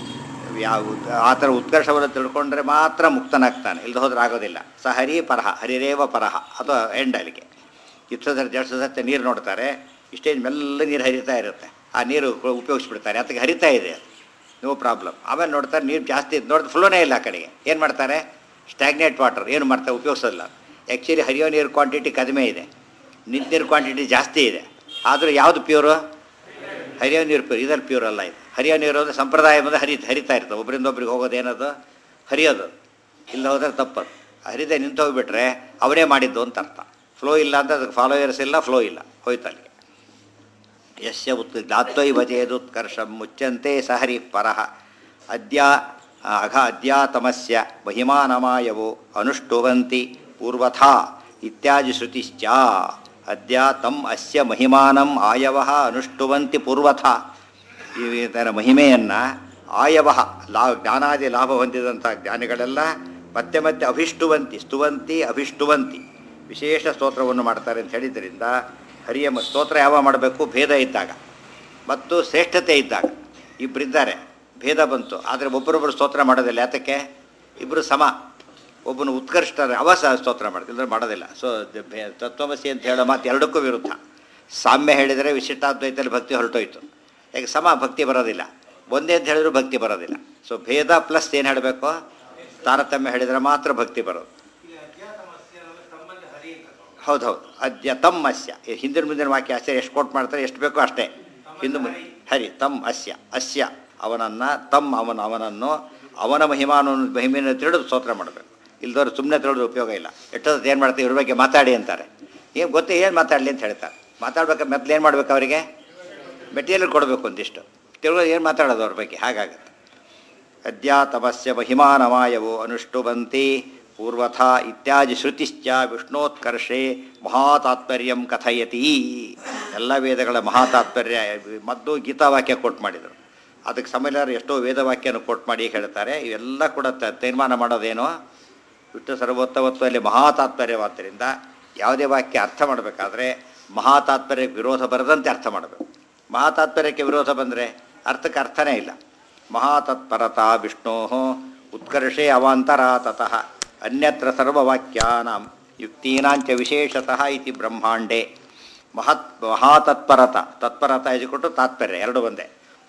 ಯಾವ ಆ ಥರ ಉತ್ಕರ್ಷವನ್ನು ತಿಳ್ಕೊಂಡ್ರೆ ಮಾತ್ರ ಮುಕ್ತನಾಗ್ತಾನೆ, ಇಲ್ಲದ ಹೋದ್ರೆ ಆಗೋದಿಲ್ಲ. ಸ ಹರಿ ಪರಹ, ಹರಿರೇವ ಪರಹ, ಅದು ಎಂಡ್ ಅಲ್ಲಿಗೆ. ಇಷ್ಟು ಸತಿ ಎರಡು ಸತಿ ನೀರು ನೋಡ್ತಾರೆ, ಇಷ್ಟೇ ಮೆಲ್ಲ ನೀರು ಹರಿತಾ ಇರುತ್ತೆ. ಆ ನೀರು ಉಪಯೋಗಿಸ್ಬಿಡ್ತಾರೆ, ಅದಕ್ಕೆ ಹರಿತಾ ಇದೆ, ನೋ ಪ್ರಾಬ್ಲಮ್. ಆಮೇಲೆ ನೋಡ್ತಾರೆ ನೀರು ಜಾಸ್ತಿ ಇದು ನೋಡಿದ್ರೆ ಫ್ಲೋನೇ ಇಲ್ಲ ಆ ಕಡೆಗೆ. ಏನು ಮಾಡ್ತಾರೆ? ಸ್ಟ್ಯಾಗ್ನೇಟ್ ವಾಟರ್ ಏನು ಮಾಡ್ತಾರೆ? ಉಪಯೋಗಿಸೋದಿಲ್ಲ. ಆ್ಯಕ್ಚುಲಿ ಹರಿಯೋ ನೀರು ಕ್ವಾಂಟಿಟಿ ಕಡಿಮೆ ಇದೆ, ನಿಂತ ನೀರು ಕ್ವಾಂಟಿಟಿ ಜಾಸ್ತಿ ಇದೆ. ಆದರೂ ಯಾವುದು ಪ್ಯೂರು? ಹರಿಯೋ ನೀರು ಪ್ಯೂರ್. ಇದರಲ್ಲಿ ಪ್ಯೂರ್ ಅಲ್ಲ ಇದು. ಹರಿಯೋ ನೀರು ಅಂದರೆ ಸಂಪ್ರದಾಯ ಬಂದು ಹರಿ ಹರಿತಾ ಇರ್ತವೆ. ಒಬ್ಬರಿಂದ ಒಬ್ರಿಗೆ ಹೋಗೋದು ಏನದು? ಹರಿಯೋದು. ಇಲ್ಲ ಹೋದರೆ ತಪ್ಪದು. ಹರಿದೆ ನಿಂತು ಹೋಗಿಬಿಟ್ರೆ ಅವನೇ ಮಾಡಿದ್ದು ಅಂತ ಅರ್ಥ. ಫ್ಲೋ ಇಲ್ಲ ಅಂತ ಅದಕ್ಕೆ ಫಾಲೋಯರ್ಸ್ ಇಲ್ಲ, ಫ್ಲೋ ಇಲ್ಲ, ಹೋಯ್ತು ಅಲ್ಲಿಗೆ. ಯಸ್ಯ ಉತ್ ಜ್ಞಾತ್ವೈವ ಚೇದುತ್ಕರ್ಷಂ ಮುಚ್ಯಂತೆ ಸಹರಿ ಪರಃ ಅದ್ಯ ಅಘ ಅದ್ಯಾತಮಸ್ಯ ಮಹಿಮಾನಮಾಯವೋ ಅನುಷ್ಠುವಂತಿ ಪೂರ್ವಥಾ ಇತ್ಯಾದಿ ಶ್ರುತಿಶ್ಚ. ಅದ್ಯ ತಮ್ ಅಸ್ಯ ಮಹಿಮಾನಂ ಆಯವಃ ಅನುಷ್ಠುವಂತಿ ಪೂರ್ವಥಾ. ಈ ಇದರ ಮಹಿಮೆಯನ್ನು ಆಯವಃ ಲಾ ಜ್ಞಾನಾದಿ ಲಾಭ ಹೊಂದಿದಂಥ ಜ್ಞಾನಿಗಳೆಲ್ಲ ಮತ್ತೆ ಮತ್ತೆ ಅಭಿಷ್ಟುವಂತಿ ಸ್ತುವಂತಿ ಅಭಿಷ್ಟುವಂತಿ ವಿಶೇಷ ಸ್ತೋತ್ರವನ್ನು ಮಾಡ್ತಾರೆ ಅಂತ ಹೇಳಿದ್ದರಿಂದ ಹರಿಯ ಸ್ತೋತ್ರ ಯಾವ ಮಾಡಬೇಕು? ಭೇದ ಇದ್ದಾಗ ಮತ್ತು ಶ್ರೇಷ್ಠತೆ ಇದ್ದಾಗ. ಇಬ್ಬರಿದ್ದಾರೆ, ಭೇದ ಬಂತು, ಆದರೆ ಒಬ್ಬರೊಬ್ಬರು ಸ್ತೋತ್ರ ಮಾಡೋದಿಲ್ಲ. ಯಾತಕ್ಕೆ? ಇಬ್ಬರು ಸಮ. ಒಬ್ಬನು ಉತ್ಕೃಷ್ಟರೆ ಅವ ಸಹ ಸ್ತೋತ್ರ ಮಾಡ್ತಿದ್ರೆ ಮಾಡೋದಿಲ್ಲ. ಸೊ ತತ್ವಮಸಿ ಅಂತ ಹೇಳೋ ಮಾತು ಎರಡಕ್ಕೂ ವಿರುದ್ಧ. ಸಾಮ್ಯ ಹೇಳಿದರೆ ವಿಶಿಷ್ಟಾದ್ವೈತಲ್ಲಿ ಭಕ್ತಿ ಹೊರಟೋಯ್ತು. ಯಾಕೆ ಸಮ ಭಕ್ತಿ ಬರೋದಿಲ್ಲ, ಒಂದೇ ಅಂತ ಹೇಳಿದ್ರು ಭಕ್ತಿ ಬರೋದಿಲ್ಲ. ಸೊ ಭೇದ ಪ್ಲಸ್ ಏನು ಹೇಳಬೇಕು? ತಾರತಮ್ಯ ಹೇಳಿದರೆ ಮಾತ್ರ ಭಕ್ತಿ ಬರೋದು. ಹೌದು ಹೌದು ಅದ್ಯ ತಮ್ ಅಸ್ಯ. ಹಿಂದಿನ ಮುಂದಿನ ವಾಕ್ಯ ಅಸ್ಯ ಎಷ್ಟು ಕೋಟ್ ಮಾಡ್ತಾರೆ, ಎಷ್ಟು ಬೇಕೋ ಅಷ್ಟೇ. ಹಿಂದೆ ಮುಂದೆ ಹರಿ ತಮ್ ಅಸ್ಯ ಅಸ್ಯ ಅವನನ್ನು ತಮ್ ಅವನ ಅವನನ್ನು ಅವನ ಮಹಿಮಾನ ಮಹಿಮೆಯನ್ನು ತಿಳಿದು ಸ್ತೋತ್ರ ಮಾಡಬೇಕು. ಇಲ್ದವ್ರು ಸುಮ್ಮನೆ ತಿಳಿದು ಉಪಯೋಗ ಇಲ್ಲ. ಎಷ್ಟೊತ್ತು ಏನು ಮಾಡ್ತೀವಿ ಇವ್ರ ಬಗ್ಗೆ ಮಾತಾಡಿ ಅಂತಾರೆ. ಏನು ಗೊತ್ತೇ ಏನು ಮಾತಾಡಲಿ ಅಂತ ಹೇಳ್ತಾರೆ. ಮಾತಾಡ್ಬೇಕು ಮೊದಲು ಏನು ಮಾಡಬೇಕು? ಅವರಿಗೆ ಮೆಟೀರಿಯಲ್ ಕೊಡಬೇಕು ಒಂದಿಷ್ಟು. ತಿಳಿದು ಏನು ಮಾತಾಡೋದು ಅವ್ರ ಬಗ್ಗೆ, ಹಾಗಾಗುತ್ತೆ. ಅದ್ಯಾತಮಸ್ಯ ಮಹಿಮಾನಮಾಯವೋ ಅನುಷ್ಠುವಂತಿ ಪೂರ್ವಥಾ ಇತ್ಯಾದಿ ಶ್ರುತಿಶ್ಚ ವಿಷ್ಣೋತ್ಕರ್ಷೆ ಮಹಾತಾತ್ಪರ್ಯಂ ಕಥಯತಿ. ಎಲ್ಲ ವೇದಗಳ ಮಹಾತಾತ್ಪರ್ಯ ಮತ್ತು ಗೀತಾವಾಕ್ಯ ಕೋಟ್ ಮಾಡಿದರು. ಅದಕ್ಕೆ ಸಮಯರು ಎಷ್ಟೋ ವೇದವಾಕ್ಯನ ಕೋಟ್ ಮಾಡಿ ಹೇಳ್ತಾರೆ. ಇವೆಲ್ಲ ಕೂಡ ತೀರ್ಮಾನ ಮಾಡೋದೇನೋ ವಿಷ್ಣು ಸರ್ವೋತ್ತಮತ್ವದಲ್ಲಿ ಮಹಾತಾತ್ಪರ್ಯವಾದ್ದರಿಂದ ಯಾವುದೇ ವಾಕ್ಯ ಅರ್ಥ ಮಾಡಬೇಕಾದ್ರೆ ಮಹಾತಾತ್ಪರ್ಯಕ್ಕೆ ವಿರೋಧ ಬರದಂತೆ ಅರ್ಥ ಮಾಡಬೇಕು. ಮಹಾತಾತ್ಪರ್ಯಕ್ಕೆ ವಿರೋಧ ಬಂದರೆ ಅರ್ಥಕ್ಕೆ ಅರ್ಥನೇ ಇಲ್ಲ. ಮಹಾತತ್ಪರತಾ ವಿಷ್ಣೋ ಉತ್ಕರ್ಷೆ ಅವಾಂತರ ತತಃ ಅನ್ಯತ್ರ ಸರ್ವವಾಕ್ಯಾನಾಂ ಯುಕ್ತೀನಾಂಚ ವಿಶೇಷತಃ ಇತಿ ಬ್ರಹ್ಮಾಂಡೇ. ಮಹತ್ ಮಹಾತತ್ಪರತ ತತ್ಪರತ ಎಜಿಕೊಟ್ಟು ತಾತ್ಪರ್ಯ ಎರಡು ಒಂದೇ.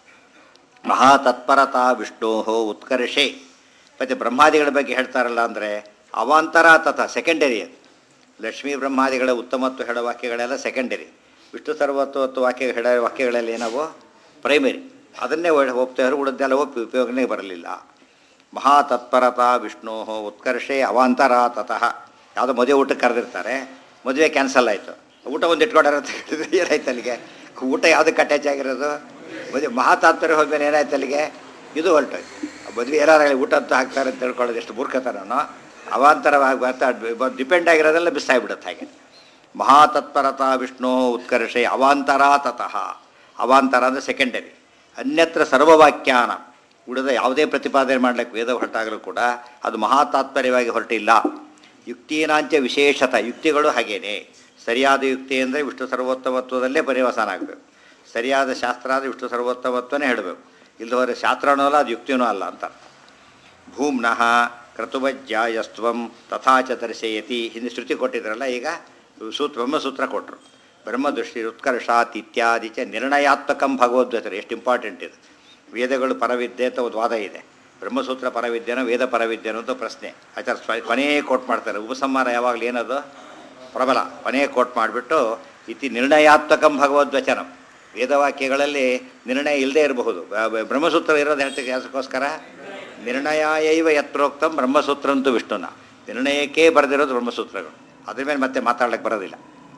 ಮಹಾತತ್ಪರತಾ ವಿಷ್ಣೋ ಉತ್ಕರ್ಷೆ. ಮತ್ತು ಬ್ರಹ್ಮಾದಿಗಳ ಬಗ್ಗೆ ಹೇಳ್ತಾರಲ್ಲ ಅಂದರೆ ಅವಾಂತರ ತತಃ ಸೆಕೆಂಡರಿ. ಅದು ಲಕ್ಷ್ಮೀ ಬ್ರಹ್ಮಾದಿಗಳ ಉತ್ತಮತ್ವ ಹೇಳೋ ವಾಕ್ಯಗಳೆಲ್ಲ ಸೆಕೆಂಡರಿ. ವಿಷ್ಣು ಸರ್ವತ್ವತ್ವ ವಾಕ್ಯ ಹೇಳೋ ವಾಕ್ಯಗಳೆಲ್ಲ ಏನವು ಪ್ರೈಮರಿ. ಅದನ್ನೇ ಒಪ್ತೇವರು, ಉಳಿದೆಲ್ಲ ಒಪ್ಪಿ ಉಪಯೋಗನೇ ಬರಲಿಲ್ಲ. ಮಹಾತತ್ಪರತಾ ವಿಷ್ಣೋ ಉತ್ಕರ್ಷೆ ಅವಾಂತರ ತತಃ. ಯಾವುದೋ ಮದುವೆ ಊಟಕ್ಕೆ ಕರೆದಿರ್ತಾರೆ, ಮದುವೆ ಕ್ಯಾನ್ಸಲ್ ಆಯಿತು, ಊಟ ಒಂದು ಇಟ್ಕೊಂಡಾರ ಅಂತ ಹೇಳಿದ್ರೆ ಏನಾಯ್ತು ಅಲ್ಲಿಗೆ? ಊಟ ಯಾವುದಕ್ಕೆ ಅಟ್ಯಾಚ್ ಆಗಿರೋದು? ಮದುವೆ ಮಹಾತಾತ್ಪರ್ಯ ಹೋದ್ಮೇಲೆ ಏನಾಯ್ತು ಅಲ್ಲಿಗೆ? ಇದು ಹೊರಟೋಯ್ತು. ಮದುವೆ ಏನಾರು ಊಟ ಅಂತ ಹಾಕ್ತಾರೆ ಅಂತ ತಿಳ್ಕೊಳ್ಳೋದು ಎಷ್ಟು ಮೂರ್ಖತನೋ. ಅವಾಂತರವಾಗಿ ಬರ್ತಾ ಡಿಪೆಂಡ್ ಆಗಿರೋದೆಲ್ಲ ಬಿಸಾಗ್ಬಿಡುತ್ತೆ. ಹಾಗೆ ಮಹಾತತ್ಪರತಾ ವಿಷ್ಣು ಉತ್ಕರ್ಷೆ ಅವಾಂತರ ತತಃ. ಅವಾಂತರ ಅಂದರೆ ಸೆಕೆಂಡರಿ. ಅನ್ಯತ್ರ ಸರ್ವವಾಕ್ಯಾನ, ಉಳಿದ ಯಾವುದೇ ಪ್ರತಿಪಾದನೆ ಮಾಡಲಿಕ್ಕೆ ವೇದ ಹೊರಟಾಗಲೂ ಕೂಡ ಅದು ಮಹಾತಾತ್ಪರ್ಯವಾಗಿ ಹೊರಟಿಲ್ಲ. ಯುಕ್ತೀನಾಂಚ ವಿಶೇಷತ, ಯುಕ್ತಿಗಳು ಹಾಗೇನೆ. ಸರಿಯಾದ ಯುಕ್ತಿ ಅಂದರೆ ವಿಷ್ಣು ಸರ್ವೋತ್ತಮತ್ವದಲ್ಲೇ ಪರಿವಸಾನ ಆಗಬೇಕು. ಸರಿಯಾದ ಶಾಸ್ತ್ರ ಆದರೆ ವಿಷ್ಣು ಸರ್ವೋತ್ತಮತ್ವನೇ ಹೇಳಬೇಕು. ಇಲ್ಲದವರೆ ಶಾಸ್ತ್ರನೂ ಅಲ್ಲ, ಅದು ಯುಕ್ತಿನೂ ಅಲ್ಲ ಅಂತ. ಭೂಮ್ನಃ ಕ್ರತುವಜ್ಜಾಯಸ್ತ್ವಂ ತಥಾಚ ದರ್ಶಯತಿ. ಹಿಂದೆ ಶ್ರುತಿ ಕೊಟ್ಟಿದ್ರಲ್ಲ, ಈಗ ಸೂತ್ರ ಬ್ರಹ್ಮಸೂತ್ರ ಕೊಟ್ಟರು. ಬ್ರಹ್ಮದೃಷ್ಟಿ ಉತ್ಕರ್ಷಾತ್ ಇತ್ಯಾದಿ ಚ ನಿರ್ಣಯಾತ್ಮಕಂ ಭಗವದ್ಗೀತೆ. ಎಷ್ಟು ಇಂಪಾರ್ಟೆಂಟ್ ಇದು. ವೇದಗಳು ಪರವಿದ್ಯೆ ಅಂತ ಒಂದು ವಾದ ಇದೆ. ಬ್ರಹ್ಮಸೂತ್ರ ಪರವಿದ್ಯೆನೋ ವೇದ ಪರವಿದ್ಯೆನೋ ಅಂತ ಪ್ರಶ್ನೆ. ಆಚಾರ ಸ್ವ ಕೊನೆಯೇ ಕೋಟ್ ಮಾಡ್ತಾರೆ. ಉಪಸಂಹಾರ ಯಾವಾಗಲೂ ಏನದು ಪ್ರಬಲ. ಕೊನೆಯೇ ಕೋಟ್ ಮಾಡಿಬಿಟ್ಟು ಇತಿ ನಿರ್ಣಯಾತ್ಮಕಂ ಭಗವದ್ವಚನಂ. ವೇದವಾಕ್ಯಗಳಲ್ಲಿ ನಿರ್ಣಯ ಇಲ್ಲದೆ ಇರಬಹುದು. ಬ್ರಹ್ಮಸೂತ್ರ ಇರೋದು ಹೇಳ್ತಕ್ಕೆ ಅದಕ್ಕೋಸ್ಕರ ನಿರ್ಣಯೈವ ಯತ್ಪ್ರೋಕ್ತಂ ಬ್ರಹ್ಮಸೂತ್ರಂತೂ ವಿಷ್ಣುನ. ನಿರ್ಣಯಕ್ಕೇ ಬರೆದಿರೋದು ಬ್ರಹ್ಮಸೂತ್ರಗಳು. ಅದ್ರ ಮೇಲೆ ಮತ್ತೆ ಮಾತಾಡ್ಲಿಕ್ಕೆ ಬರೋದಿಲ್ಲ.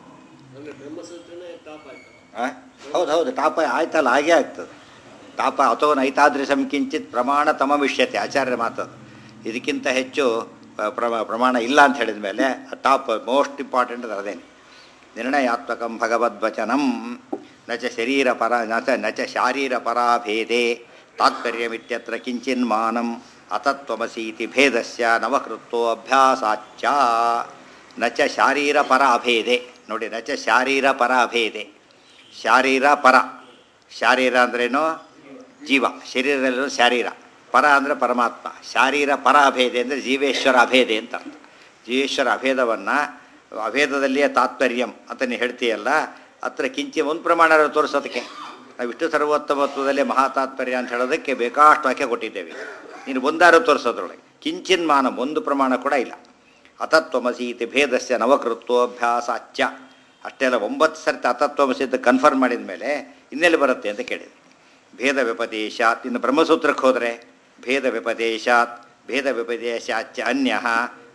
ಹೌದು ಹೌದು ಟಾಪ ಆಯ್ತಲ್ಲ, ಹಾಗೇ ಆಗ್ತದೆ. ತಾಪ ಅಥವಾ ನೈತಾದೃಶಂ ಕಿಂಚಿತ್ ಪ್ರಮಾಣ ತಮವಿಷ್ಯತೆ, ಆಚಾರ್ಯರ ಮಾತದು. ಇದಕ್ಕಿಂತ ಹೆಚ್ಚು ಪ್ರಮ ಪ್ರಮಾಣ ಇಲ್ಲ ಅಂತ ಹೇಳಿದ ಮೇಲೆ ಟಾಪ್ ಮೋಸ್ಟ್ ಇಂಪಾರ್ಟೆಂಟ್ ಅದೇನೆ. ನಿರ್ಣಯಾತ್ಮಕಂ ಭಗವದ್ವಚನಂ ನ ಚ ಶರೀರ ಪರ ನ ಚ ನ ಚ ಶಾರೀರ ಪರಾಭೇದೆ ತಾತ್ಪರ್ಯಮಿತ್ಯತ್ರ ಕಿಂಚಿನ್ಮಾನಂ ಅತತ್ವಮಸೀತಿ ಭೇದಸ್ಯ ನವಕೃತ್ವೋ ಅಭ್ಯಾಸಾಚ್ಚ. ನ ಚ ಶಾರೀರ ಪರ ಅಭೇದೆ. ನೋಡಿ, ನ ಚ ಶಾರೀರ ಪರ ಅಭೇದೆ. ಶಾರೀರ ಪರ. ಶಾರೀರ ಅಂದ್ರೇನು? ಜೀವ. ಶರೀರದಲ್ಲಿರೋ ಶಾರೀರ. ಪರ ಅಂದರೆ ಪರಮಾತ್ಮ. ಶಾರೀರ ಪರ ಅಭೇದೆ ಅಂದರೆ ಜೀವೇಶ್ವರ ಅಭೇದೆ ಅಂತ ಅರ್ಥ. ಜೀವೇಶ್ವರ ಅಭೇದವನ್ನು ಅಭೇದದಲ್ಲಿಯೇ ತಾತ್ಪರ್ಯಂ ಅಂತ ನೀವು ಹೇಳ್ತೀಯಲ್ಲ, ಹತ್ರ ಕಿಂಚಿ ಒಂದು ಪ್ರಮಾಣ ತೋರಿಸೋದಕ್ಕೆ ನಾವು ವಿಷ್ಣು ಸರ್ವೋತ್ತಮತ್ವದಲ್ಲೇ ಮಹಾತಾತ್ಪರ್ಯ ಅಂತ ಹೇಳೋದಕ್ಕೆ ಬೇಕಾಷ್ಟು ವಾಕ್ಯ ಕೊಟ್ಟಿದ್ದೇವೆ. ನೀನು ಒಂದಾರು ತೋರಿಸೋದ್ರೊಳಗೆ ಕಿಂಚಿನ್ ಮಾನ ಒಂದು ಪ್ರಮಾಣ ಕೂಡ ಇಲ್ಲ. ಅತತ್ವಮಸೀತಿ ಭೇದಸ್ಯ ನವಕೃತ್ವೋಭ್ಯಾಸ ಅಚ್ಚ. ಅಷ್ಟೆಲ್ಲ ಒಂಬತ್ತು ಸರ್ತಿ ಅತತ್ವಮಸಿದ್ದು ಕನ್ಫರ್ಮ್ ಮಾಡಿದ ಮೇಲೆ ಇನ್ನೆಲ್ಲಿ ಬರುತ್ತೆ ಅಂತ ಕೇಳಿದೆ. ಭೇದ ವ್ಯಪದೇಶಾತ್. ಇನ್ನು ಬ್ರಹ್ಮಸೂತ್ರಕ್ಕೆ ಹೋದರೆ ಭೇದ ವ್ಯಪದೇಶಾತ್ ಭೇದ ವ್ಯಪದೇಶಾಚ್ಚ ಅನ್ಯ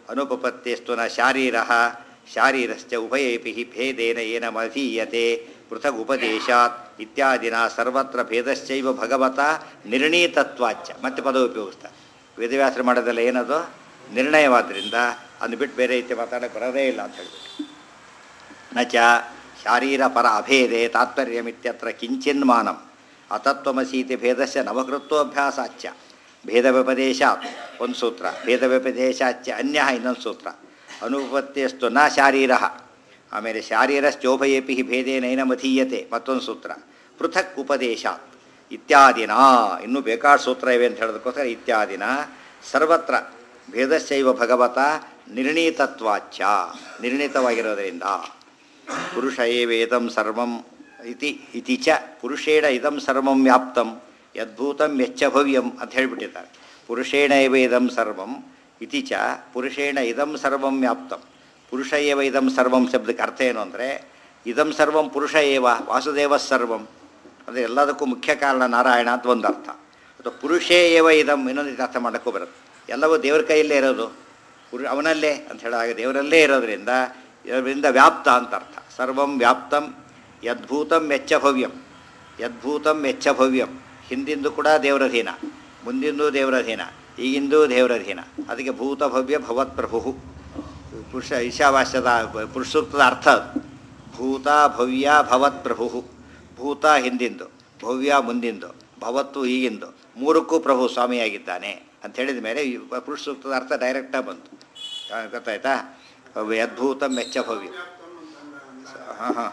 ಅನುಪಪತ್ತೇಸ್ತು ನ ಶಾರೀರಃ ಶಾರೀರಶ್ಚ ಉಭಯೇಪಿ ಭೇದೇನ ಏನ ಮಧೀಯತೆ ಪೃಥಗ್ ಉಪದೇಶಾತ್ ಇತ್ಯಾದಿನ ಸರ್ವತ್ರ ಭೇದಶ್ಚೈವ ಭಗವತ ನಿರ್ಣೀತತ್ವಾಚ್ಚ ಮತ್ತೆ ಪದ ಉಪಯೋಗಿಸ್ತಾರೆ. ವೇದವ್ಯಾಸರು ಮಾಡೋದಲ್ಲ ಏನದು ನಿರ್ಣಯವಾದ್ದರಿಂದ ಅಂದು ಬಿಟ್ಟು ಬೇರೆ ರೀತಿ ಮಾತಾಡೋಕ್ಕೆ ಬರೋದೇ ಇಲ್ಲ ಅಂತ ಹೇಳ್ಬಿಟ್ಟು ನ ಚ ಶಾರೀರ ಪರ ಅಭೇದೆ ತಾತ್ಪರ್ಯಮಿತ್ಯತ್ರ ಕಿಂಚಿನ್ಮಾನಂ ಅತತ್ವಮಸೀತಿ ಭೇದಸ್ಯ ನವಕೃತ್ವೋಭ್ಯಾಸಾಚ್ಚ ಭೇದ ವ್ಯಪದೇಶಾತ್ ಒಂದು ಸೂತ್ರ ಭೇದ ವ್ಯಪದೇಶಾಚ್ಚ ಅನ್ಯ ಇನ್ನೊಂದು ಸೂತ್ರ ಅನುಪತ್ತೇಸ್ತು ನ ಶಾರೀರ ಆಮೇಲೆ ಶಾರೀರಶ್ಚೋಭಯೇಪಿ ಭೇದೇನೈನ ಮಧೀಯತೆ ಮತ್ತೊಂದು ಸೂತ್ರ ಪೃಥಕ್ ಉಪದೇಶಾತ್ ಇತ್ಯಾದಿನ ಇನ್ನೂ ಬೇಕಾದ ಸೂತ್ರ ಇವೆ ಅಂತ ಹೇಳೋದಕ್ಕೋಸ್ಕರ ಇತ್ಯಾದಿನ ಸರ್ವತ್ರ ಭೇದಶ್ಚೈವ ಭಗವತ ನಿರ್ಣೀತತ್ವಾಚ್ಚ ನಿರ್ಣೀತವಾಗಿರೋದರಿಂದ ಪುರುಷ ಏವೇದಂ ಸರ್ವಂ ಇತಿ ಇತಿ ಚ ಪುರುಷೇಣ ಇದಂ ಸರ್ವಂ ವ್ಯಾಪ್ತಂ ಯದ್ಭೂತಂ ಯಚ್ಚ ಭವ್ಯಂ ಅಂತ ಹೇಳಿಬಿಟ್ಟಿದ್ದಾರೆ. ಪುರುಷೇಣ ಏವ ಇದಂ ಸರ್ವಂ ಇತಿ ಚ ಪುರುಷೇಣ ಇದಂ ಸರ್ವಂ ವ್ಯಾಪ್ತಂ ಪುರುಷ ಏವ ಇದಂ ಸರ್ವಂ ಶಬ್ದಕ್ಕೆ ಅರ್ಥ ಏನು ಅಂದರೆ ಇದಂ ಸರ್ವಂ ಪುರುಷ ಏವ ವಾಸುದೇವ ಸರ್ವಂ ಅಂದರೆ ಎಲ್ಲದಕ್ಕೂ ಮುಖ್ಯ ಕಾರಣ ನಾರಾಯಣ ಅಂತ ಒಂದು ಅರ್ಥ. ಅಥವಾ ಪುರುಷೇ ಏವ ಇದಂ ಇನ್ನೊಂದು ಅರ್ಥ ಮಾಡೋಕ್ಕೂ ಬರುತ್ತೆ. ಎಲ್ಲವೂ ದೇವ್ರ ಕೈಯಲ್ಲೇ ಇರೋದು ಪುರು ಅವನಲ್ಲೇ ಅಂತ ಹೇಳಿದಾಗ ದೇವರಲ್ಲೇ ಇರೋದರಿಂದ ಇದರಿಂದ ವ್ಯಾಪ್ತ ಅಂತ ಅರ್ಥ. ಸರ್ವಂ ವ್ಯಾಪ್ತಂ ಯದ್ಭೂತಂ ವೆಚ್ಚ ಭವ್ಯಂ ಯದ್ಭೂತಂ ವೆಚ್ಚ ಭವ್ಯಂ ಹಿಂದಿಂದು ಕೂಡ ದೇವರಧೀನ ಮುಂದಿಂದು ದೇವರಧೀನ ಈಗಿಂದು ದೇವರಧೀನ ಅದಕ್ಕೆ ಭೂತ ಭವ್ಯ ಭವತ್ ಪ್ರಭು ಪುರುಷ ಈಶಾವಾಸ್ಯದ ಪುರುಷ ಸೂಕ್ತದ ಅರ್ಥ ಅದು. ಭೂತ ಭವ್ಯ ಭವತ್ ಪ್ರಭು ಭೂತ ಹಿಂದಿಂದು ಭವ್ಯ ಮುಂದಿಂದು ಭವತ್ತು ಈಗಿಂದು ಮೂರಕ್ಕೂ ಪ್ರಭು ಸ್ವಾಮಿಯಾಗಿದ್ದಾನೆ ಅಂತ ಹೇಳಿದ ಮೇಲೆ ಪುರುಷ ಸೂಕ್ತದ ಅರ್ಥ ಡೈರೆಕ್ಟಾಗಿ ಬಂತು. ಗೊತ್ತಾಯ್ತಾ? ಯದ್ಭೂತಂ ವೆಚ್ಚ ಭವ್ಯ ಹಾಂ ಹಾಂ